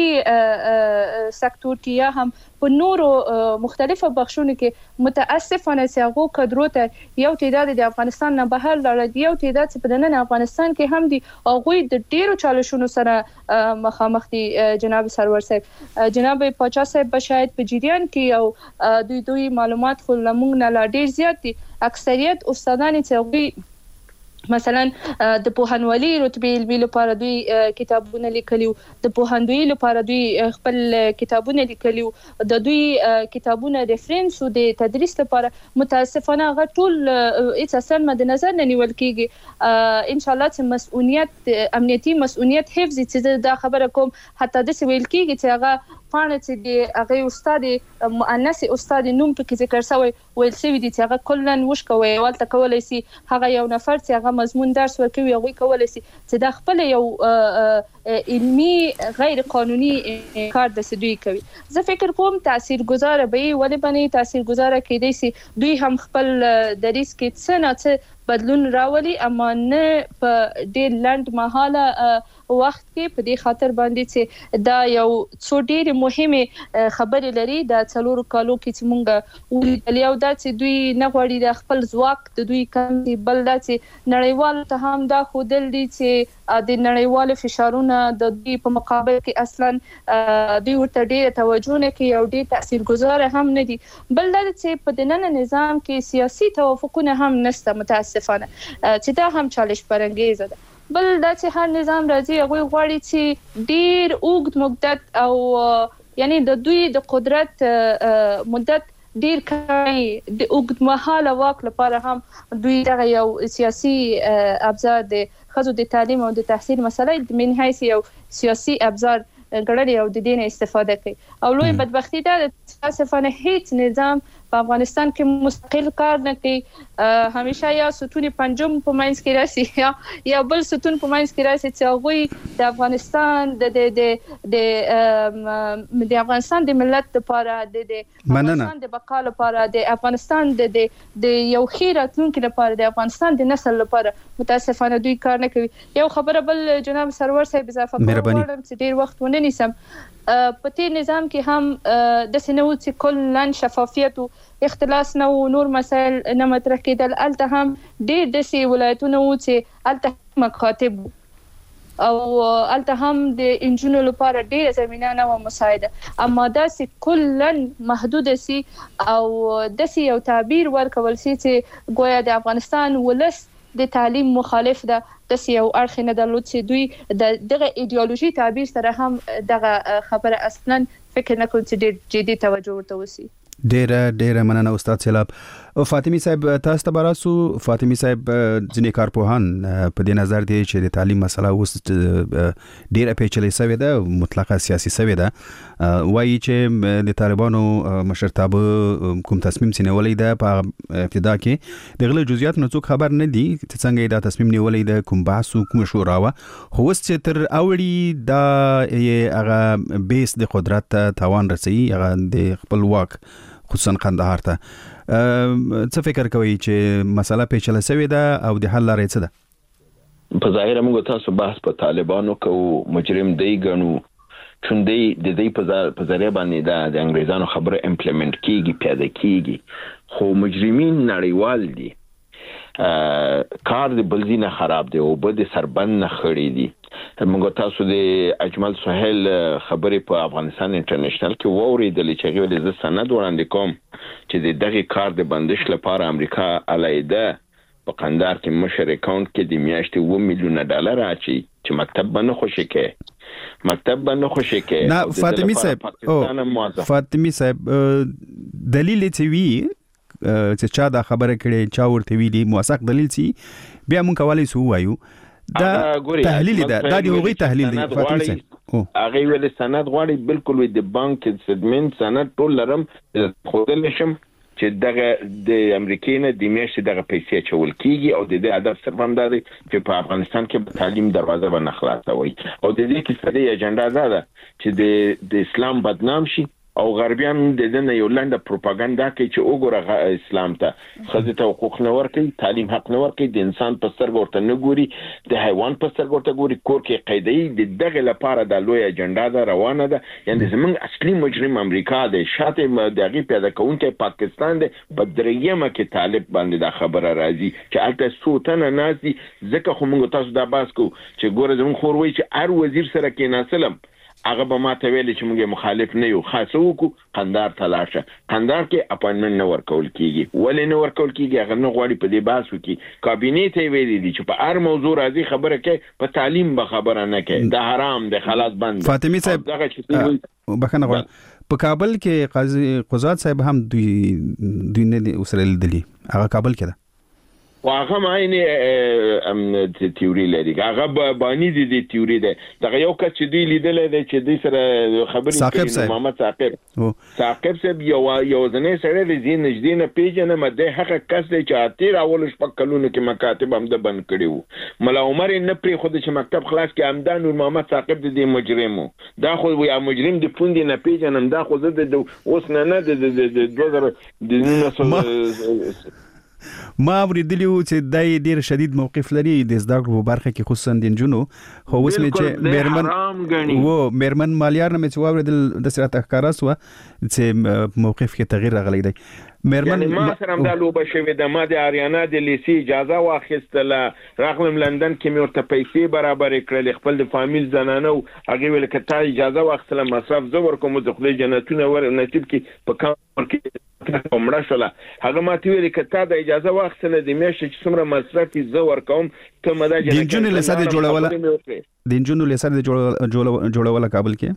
سکتور کې یا هم په نورو مختلفو بخشونو کې متاسفانه چې هغه کډرو ته یو تعداد د افغانستان نه بهر لاړ یو تعداد چې په نن افغانستان کې هم دي هغه د ډیرو چالشونو سره مخامخ دي. جناب سرور صاحب جناب پاچا صاحب شاید په جریان کې او دوی دوی معلومات خو لمونږ نه لا ډیر زیات دي اکثریت استادان چې هغه مثلا د پوهنوالي رتبه علمي لپاره دوی کتابونه لیکلي د پوهندوی لپاره دوی خپل کتابونه لیکلي د دوی کتابونه ریفرنس او د تدریس لپاره متاسفانه هغه ټول هیڅ اصل مد نظر نه نیول کیږي. ان شاء الله چې مسؤلیت امنیتي مسؤلیت حفظ چې دا خبره کوم حتی د ویل کیږي چې هغه پاڼه چې دی هغه استاد مؤنث استاد نوم په ذکر شوی ویل سوي دي چې هغه کلن وشکوي ولته کولای شي هغه یو نفر چې هغه مضمون درس ورکوي هغه کولای شي چې د خپل یو علمي غیر قانوني کار د سدوی کوي. زه فکر کوم تاثیرګذار به ولی باندې تاثیرګذار کېدای شي دوی هم خپل دریس کې څه نه څه بدلون راولي اما نه په ډېر لنډ مهاله وخت کې په دې خاطر باندې چې دا یو څو ډېر مهمه خبرې لري د څلورو کالو کې چې مونږ ولیدل یو دا چې دوی نه غواړي د خپل ځواک د دوی کم دي بل دا چې نړیوال ته هم دا ښودل دي چې د نړیوالو فشارونه د دوی په مقابل کې اصلا دوی ورته ډېره توجه نه کوي او ډېر تاثیرګذار هم نه دي. بل دا چې په دننه نظام کې سیاسي توافقونه هم نشته متاسفانه چې دا هم چالش برانګیزه ده. بل دا چې هر نظام راځي هغه غواړي چې ډیر اوږد مدت او یعنی د دوی د قدرت مدت ډیر کوي د اوږد مهاله واک لپاره هم دوی دغه یو سیاسي ابزار د خزو د تعلیم او د تحصیل مسله من حیث یو سیاسي ابزار ګړلې او د دین استفاده کوي او لوی بدبختی ده متاسفانه هیڅ نظام په افغانستان کې مستقل کار نه کوي. همیشه یا ستون پنجم په منځ کې راسي یا یا بل ستون په منځ کې راسي چې هغه د افغانستان د د د د افغانستان د ملت لپاره د افغانستان د بقا لپاره د افغانستان د د یو خیر راتلونکي لپاره د افغانستان د نسل لپاره متاسفانه دوی کار نه کوي. یو خبره بل جناب سرور صاحب اضافه کوم چې ډیر وخت ونه نیسم په دې نظام کې هم د سينو چې کلن شفافیت او اختلاس نو نور مسائل نه مطرح کېدل الته هم ډېر د سي ولایتونو چې الته مخاطب او الته هم د انجینرو لپاره ډېر زمينه نه و مساعده اما دا سي کلن محدود سي او د سي یو تعبیر ورکول سي چې گویا د افغانستان ولس د تعلیم مخالف ده د سیو اړخ نه درلود چې دوی د دغه ایدئولوژي تعبیر سره هم دغه خبره اصلا فکر نه کوي چې ډېر جدي توجه ورته وسی. ډېر ډېر مننه استاد سیلاب. فاطمی صاحب تاسو ته براسو فاطمی صاحب ځینې کارپوهان په دې نظر دي چې د تعلیم مسله اوس ډېر پیچلې شوې ده مطلقه سیاسي شوې ده وایي چې د طالبانو مشرتابه کوم تصمیم سینولې ده په ابتدا کې د غل جزئیات نه څوک خبر نه دي چې څنګه دا تصمیم نیولې ده کوم بحث کوم شورا وا خو اوس چې تر اوړي دا هغه بیس د قدرت توان رسي هغه د خپل واک خصوصا قندهار ته څه فکر کوي چې مسله پیچله شوې ده او د حل لارې څه ده؟ په ظاهر موږ تاسو بحث په طالبانو کوو مجرم دی ګڼو چون دی د دې په ذریعہ باندې دا د انګریزانو خبره امپلیمنٹ کیږي پیاده کیږي خو مجرمین نړیوال دي کار د بلزینه خراب دی او بده سربند نه خړې دي. موږ تاسو د اجمل سهیل خبرې په افغانستان انټرنیشنل کې ووریدل چې غوړي ز سند وړاندې کوم چې د دغه کار د بندش لپاره امریکا علیده په قندهار کې مشر اکاونټ کې د میاشتې و میلیون ډالر اچي چې مکتب باندې خوشی کې مکتب باندې خوشی کې نه فاطمی صاحب فاطمی صاحب دلیل څه وی چې چا دا خبره کړي چا ورته ویلي موثق دلیل سي بیا مونږ کولای سو وایو دا تحلیل ده دا دی هغه تحلیل دی فاطمی صاحب هغه ویل سند غواړي بالکل وي د بانک سټمنټ سند ټول لرم خودل شم چې دغه د امریکای نه د میاشتې دغه پیسې چول کیږي او د دې هدف صرف هم دا دی چې په افغانستان کې تعلیم دروازه باندې خلاصوي او د دې کې څه اجنډا ده چې د د اسلام بدنام شي او غربیان د دې یو لنډه پروپاګاندا کوي چې وګوره اسلام ته خزه ته حقوق نه ورکړي تعلیم حق نه ورکړي د انسان په سترګ ورته نه ګوري د حیوان په سترګ ورته ګوري کور کې قاعده د دغه لپاره د لوی اجنډا ده روانه ده یعنی زمونږ اصلي مجرم امریکا د شاته دغه پیدا کوونکی پاکستان د بدرېمه کې طالب باندې دا خبره راځي چې البته سوتنه نازي ځکه خو موږ تاسو دا باس کو چې ګوره زمون خور وای چې هر وزیر سره کې ناسلم هغه به ما ته ویل چې موږ مخالف نه یو خاصو کو قندهار تلاشه قندهار کې اپاینټمنټ نه ورکول کیږي ولې نه ورکول کیږي هغه نه غواړي په دې باسو کې کابینه ته ویلي دي چې په هر موضوع راځي خبره کوي په تعلیم به خبره نه کوي د حرام د خلاص بند فاطمی صاحب دغه چې بخنه غواړم په کابل کې قاضي قضات صاحب هم دوی دوی نه اوسره لیدلی هغه کابل کې ده واغه ماینه ام تیوري لري هغه باندې دي تیوري ده دا یو کچ دی لیدل دي چې د سره خبرې کوي محمد ثاقب ثاقب صاحب یو یو ځنې سره د دې نږدې نه پیژنه مده حق کس دی چې اتیر اول شپږ کلونه کې مکاتب هم د بند کړیو ملا عمر نه پری خود چې مکتب خلاص کې همدان نور محمد ثاقب د دې مجرمو دا خو یا مجرم د پوند نه پیژنم دا خو د اوس نه نه د دوه زره د ما اوریدلی و چې دای ډیر شدید موقف لري د زده کړو په برخه کې خصوصا د جنونو خو اوس مې چې میرمن وو میرمن مالیار نه مې واورېدل د سره تخکارا سو چې موقف کې تغییر راغلی دی میرمن ما سره هم د لوبه شوې د ما د اریانا د لیسي اجازه واخیستله راغلم لندن کې مې ورته پیسې برابر کړل خپل د فامیل زنانه هغه ویل کته اجازه واخیستله مصرف زور کوم د خپل جنتونه ور نصیب کې په کار کې عمره شوله هغه ماته ویل کته د اجازه واخیستله د میاشتې چې څومره مصرف زور کوم ته مده د جنونو لساده جوړوله د جنونو لساده جوړوله کابل کې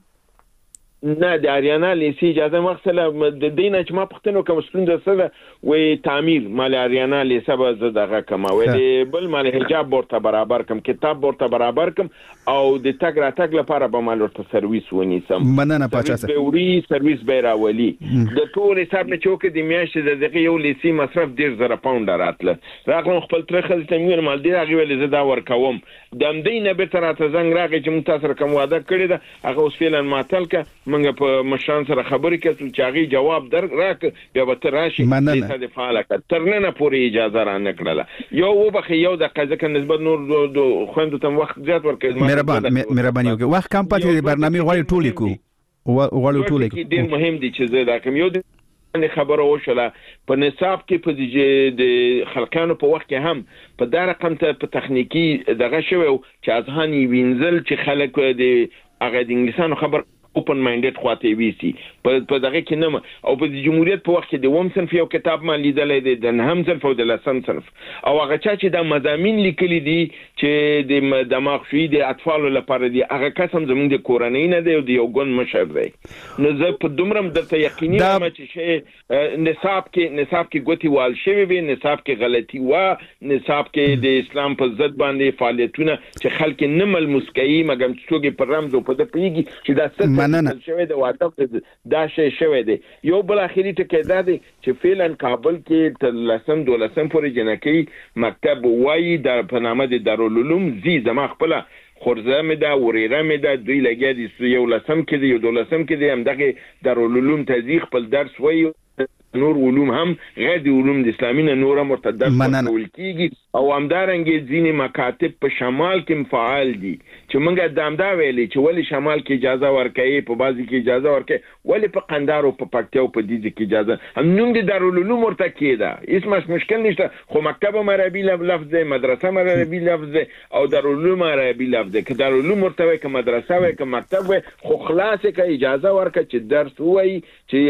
نه د اریانا لیسي اجازه مخصله د دینه چې ما پختنو کوم ستوند سره وې تعمیر مال اریانا لیسه به دغه کما وې بل مال حجاب ورته برابر کم کتاب ورته برابر کم او د تګ را تګ لپاره به مال ورته سرویس ونیسم مننه پاچا سره وری سرویس به راولي د ټول حساب نه چوک د میاشتې د دغه یو لیسي مصرف ډیر زره پاوند راتله راغلم خپل تر خل تمویل مال دی هغه ولې زدا ورکوم د دینه به تر ته زنګ راغی چې مون تاسو کوم وعده کړی دا هغه اوس فعلا ماتل ک منګه په مشان سره خبرې کوي چې هغه جواب در راک بیا به تر راشي د فعال ک ترنه پوری اجازه را نکړه یو وبخ یو د قضا ک نسبت نور د خويندو تم وخت زیات ورکړي مهربان مهرباني وکړه وخت کم پاتې د برنامه غوړي ټولې کو غوړي ټولې کو ډیر مهم دي چې زه دا کوم یو د خبره وشله په نصاب کې په د خلکانو په وخت کې هم په دا رقم ته په تخنیکی دغه شوی چې اذهان وینځل چې خلک د هغه د انګلیسانو خبر اوپن مایندډ خواته ویسي په په دغه کې نه او په جمهوریت په وخت کې د وم صنف یو کتاب ما لیدلې دی د نهم صنف او د لسم صنف او هغه چې د مضامین لیکلي دي چې د دماغ شوی د اطفال لپاره دی هغه قسم زموږ د کورنۍ نه دی او د یو ګون مشر دی نو زه په دومره درته یقیني یم چې شی نصاب کې نصاب کې ګوتی وال شوی وي نصاب کې غلطي وا نصاب کې د اسلام په ضد باندې فعالیتونه چې خلک نه ملموس کوي مګم څوګي پر رمز او په د پیږي چې دا ست شوی د واټف دا شی شوی دی یو بل اخیری ټکی دا دی چې فعلا کابل کې تر لسم دولسم پورې جنکی مکتب وایي در په نامه د دارالعلوم زی زما خپل خورزه مې دا وریره مې دا دوی لګیا دي یو لسم کې دی یو دولسم کې دی هم دغه دارالعلوم تزیق خپل درس وایي نور علوم هم غیر د علوم د اسلامي نه نور مرتدد کول کیږي او همدارنګه ځینې مکاتب په شمال کې فعال دي چې موږ د امدا ویلي چې ولی شمال کې اجازه ورکړي په بازي کې اجازه ورکړي ولی په قندار او په پکتیا او په دیزه کې اجازه هم نوم د دارالعلوم ورته کېده هیڅ مشکل نشته خو مکتب عربي لفظ دی مدرسه عربي لفظ دی او دارالعلوم عربي لفظ دی که دارالعلوم ورته وي که مدرسه وي که مکتب وي خو خلاص کې اجازه ورکړي چې درس وایي چې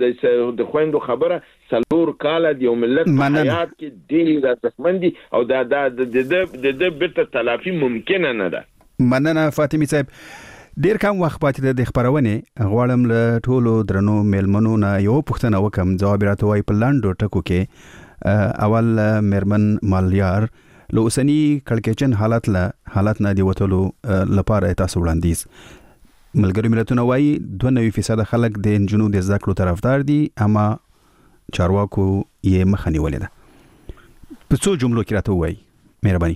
یو د خويندو خبره سلور کاله د یو ملت په حیات کې ډېر ارزښتمندي او دا د د د بیرته تلافي ممکنه نه ده مننه فاطمه صاحب ډیر کم وخت پاتې د خبرونه غواړم له ټولو درنو میلمنو نه یو پوښتنه وکم جواب راته وای په لاندو ټکو کې اول میرمن مالیار له اوسنی کړکېچن حالت له حالت نه دی وټولو لپاره تاسو وړاندیز ملګری ملتونه وای دوه نوي فیصد خلک د انجنونو د زده کړو طرفدار دي اما چارواکو یې مخه نیولې ده په څو جملو کې راته وایي مهرباني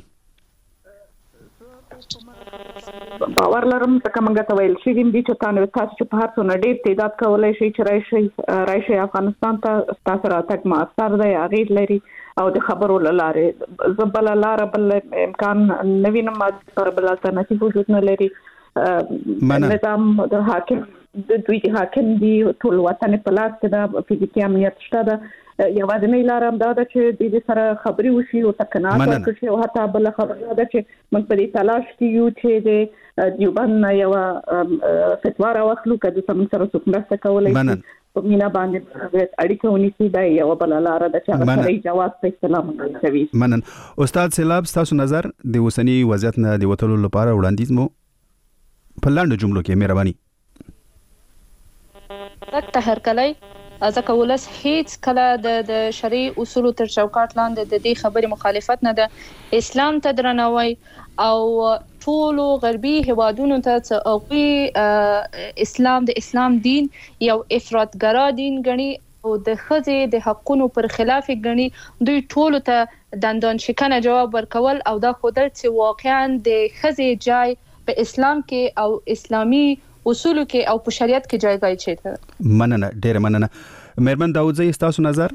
باور لرم ځکه موږ ته ویل شوي دي چې تاسو تاسو چې په هر څه نه ډېر تعداد کولی شئ چې راشئ راشئ افغانستان ته ستاسو راتګ مؤثر دی اغېز لري او د خبرو له لارې زه بله لاره بل امکان نه وینم سره بل الټرناتیو وجود نه لري نظام د حاکم د دوی حاکم دی ټول وطن په لاس کې د فزیکي امنیت شته ده یوازینۍ لاره هم دا ده چې د دې سره خبرې وشي او تکنات وکړي او حتی بل خبره ده چې موږ په دې تلاش کې یو چې د دیوبند یو فتوا راوخلو که د سمون سره څوک مرسته کولی شي په مینا باندې اړیکه ونیسي دا یو بل لاره ده چې هغه سره جواز په استلام کوي منن استاد سیلاب تاسو نظر د اوسنی وضعیت نه د وټولو لپاره وړاندیز مو په لاندو جملو کې مهرباني تک هر کله ځکه ولس هیڅ کله د د شرعي اصولو تر چوکاټ لاندې د دې خبرې مخالفت نه ده. اسلام ته درناوی او ټولو غربي هوادونو ته چې اسلام د اسلام دین یو افراطګرا دین ګڼي او د ښځې د حقونو پر خلاف ګڼي، دوی ټولو ته دندان شکنه جواب ورکول او دا ښودل چې واقعا د ښځې جای په اسلام کې او اسلامي اصولو کې او په شریعت کې جایګاه چیرته. مننه، ډېره مننه. مېرمن داودزی، ستاسو نظر؟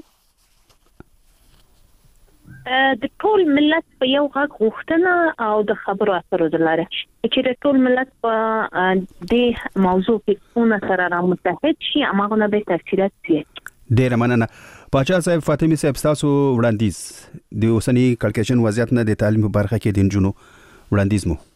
د ټول ملت په یو غږ غوښتنه او د خبرو اترو د لارې چې د ټول ملت په دې موضوع کې څونه سره را متحد شي، هغه به تفصیلات شي. ډېره مننه. پاچا صاحب، فاطمه صاحب، تاسو وړاندیز د اوسنی کړکېچن وضعیت نه د تعلیم په برخه کې د نجونو وړاندیز مو؟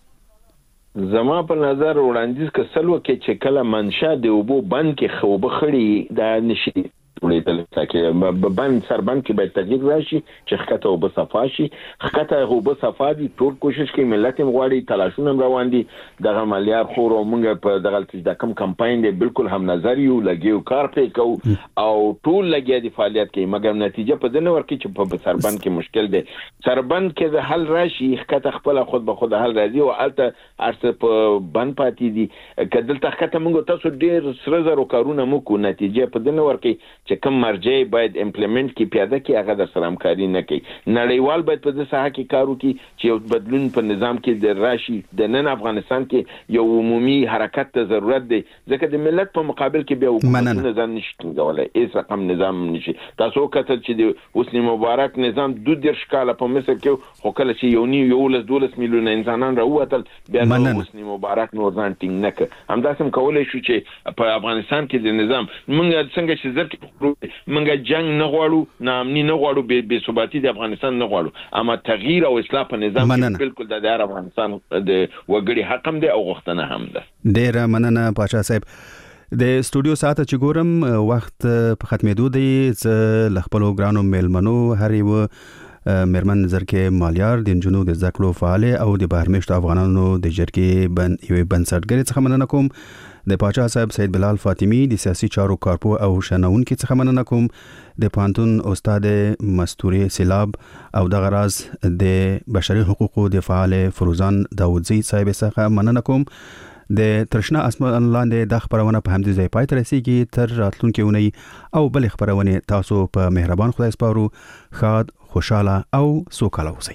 زما په نظر وړاندیز کسل وکي چې کله منشا د اوبو بند کې خوب خړی د نشي ولیدل چې بند سربند کې به تغییر راشي چې خکته او بصفا شي. خکته او بصفا دي ټول کوشش کوي، ملت هم غواړي، تلاشونه روان دي. دغه مالیار خور او موږ په دغه د کم کمپاین دی بالکل هم نظر یو لګیو کار پې کو او ټول لګیا دي فعالیت کوي، مګر نتیجه په دنه ورکې چې په سربند کې مشکل دی. سربند کې د حل راشي، خکته خپل خود به خود حل راځي او الته ارسه په بند پاتې دي. کدل تخته موږ تاسو ډیر سره زرو کارونه مو کو، نتیجه په دنه ورکې چې کوم مرجع باید امپلیمنٹ کی پیاده کی هغه در سره همکاري نه کوي. نړیوال باید په دې ساحه کې کار وکړي چې یو بدلون په نظام کې د راشي. د نن افغانستان کې یو عمومي حرکت ته ضرورت دی، ځکه د ملت په مقابل کې بیا حکومت نظام نشي ټینګولای، هیڅ رقم نظام نشي. تاسو کتل چې د حسنی مبارک نظام دوه دیرش کاله په مصر کې خو کله چې یو نی یو لس دولس میلیون انسانان راووتل، بیا نو حسنی مبارک نور ځان ټینګ نه کړ. همداسې کولای شو چې په افغانستان کې د نظام موږ څنګه چې زر منګه جنگ نه غواړو، نامني نه غواړو، بے ثباتی د افغانستان نه غواړو، اما تغییر او اصلاح په نظام کې بالکل د افغانستان د وګړي حق هم دی او غوښتنه هم ده. ډېره مننه پاچا صاحب. د سټوډیو ساعت چې ګورم وخت په ختمېدو دی. زه له خپلو ګرانو میلمنو هر یو مېرمن زرکې مالیار د نجونو د زده کړو فعاله او د بهرمېشتو افغانانو د جرګې بن یوې بنسټګرې څخه مننه کوم. د پاچا صاحب سید بلال فاطمی د سیاسي چارو کارپو او شنونکو څخه مننه کوم. د پانتون استاد مستوري سیلاب او د غراز د بشري حقوقو د فعال فروزان داودزی صاحب څخه مننه کوم. د ترشنا اسمان لاندې د خبرونه په همدې ځای پای ته رسیږي. تر راتلونکي اونۍ او بل خبرونه تاسو په مهربان خدای سپارو. ښاد، خوشاله او سوکاله اوسئ.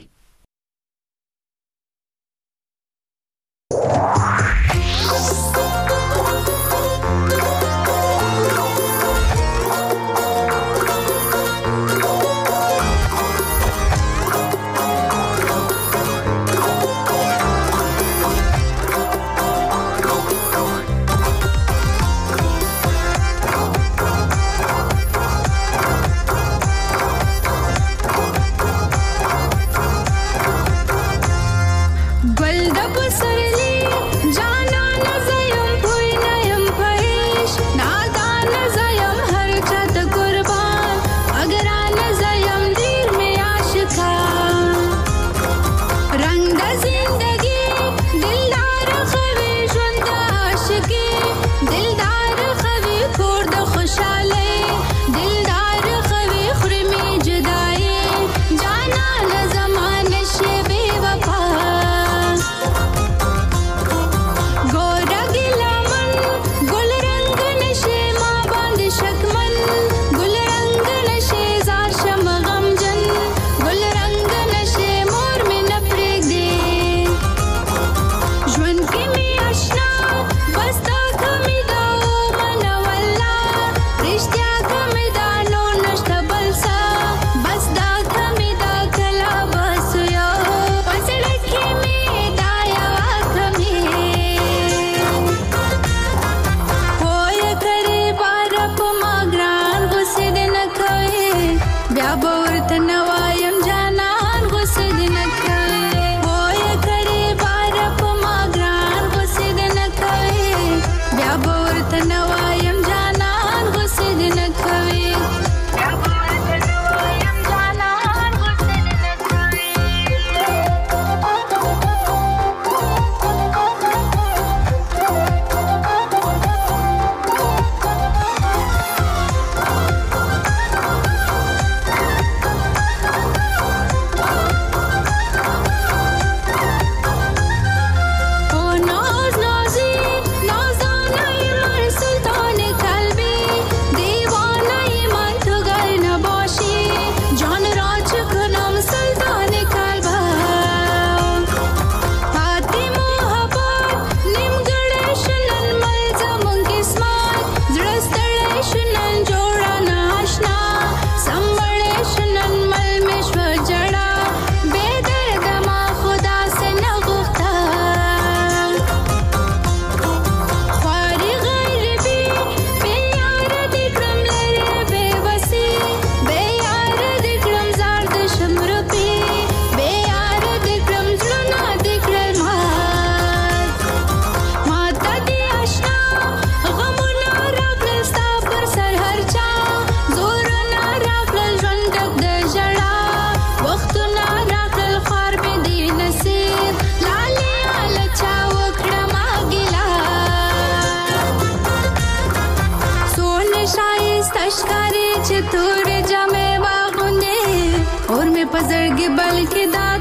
کې دا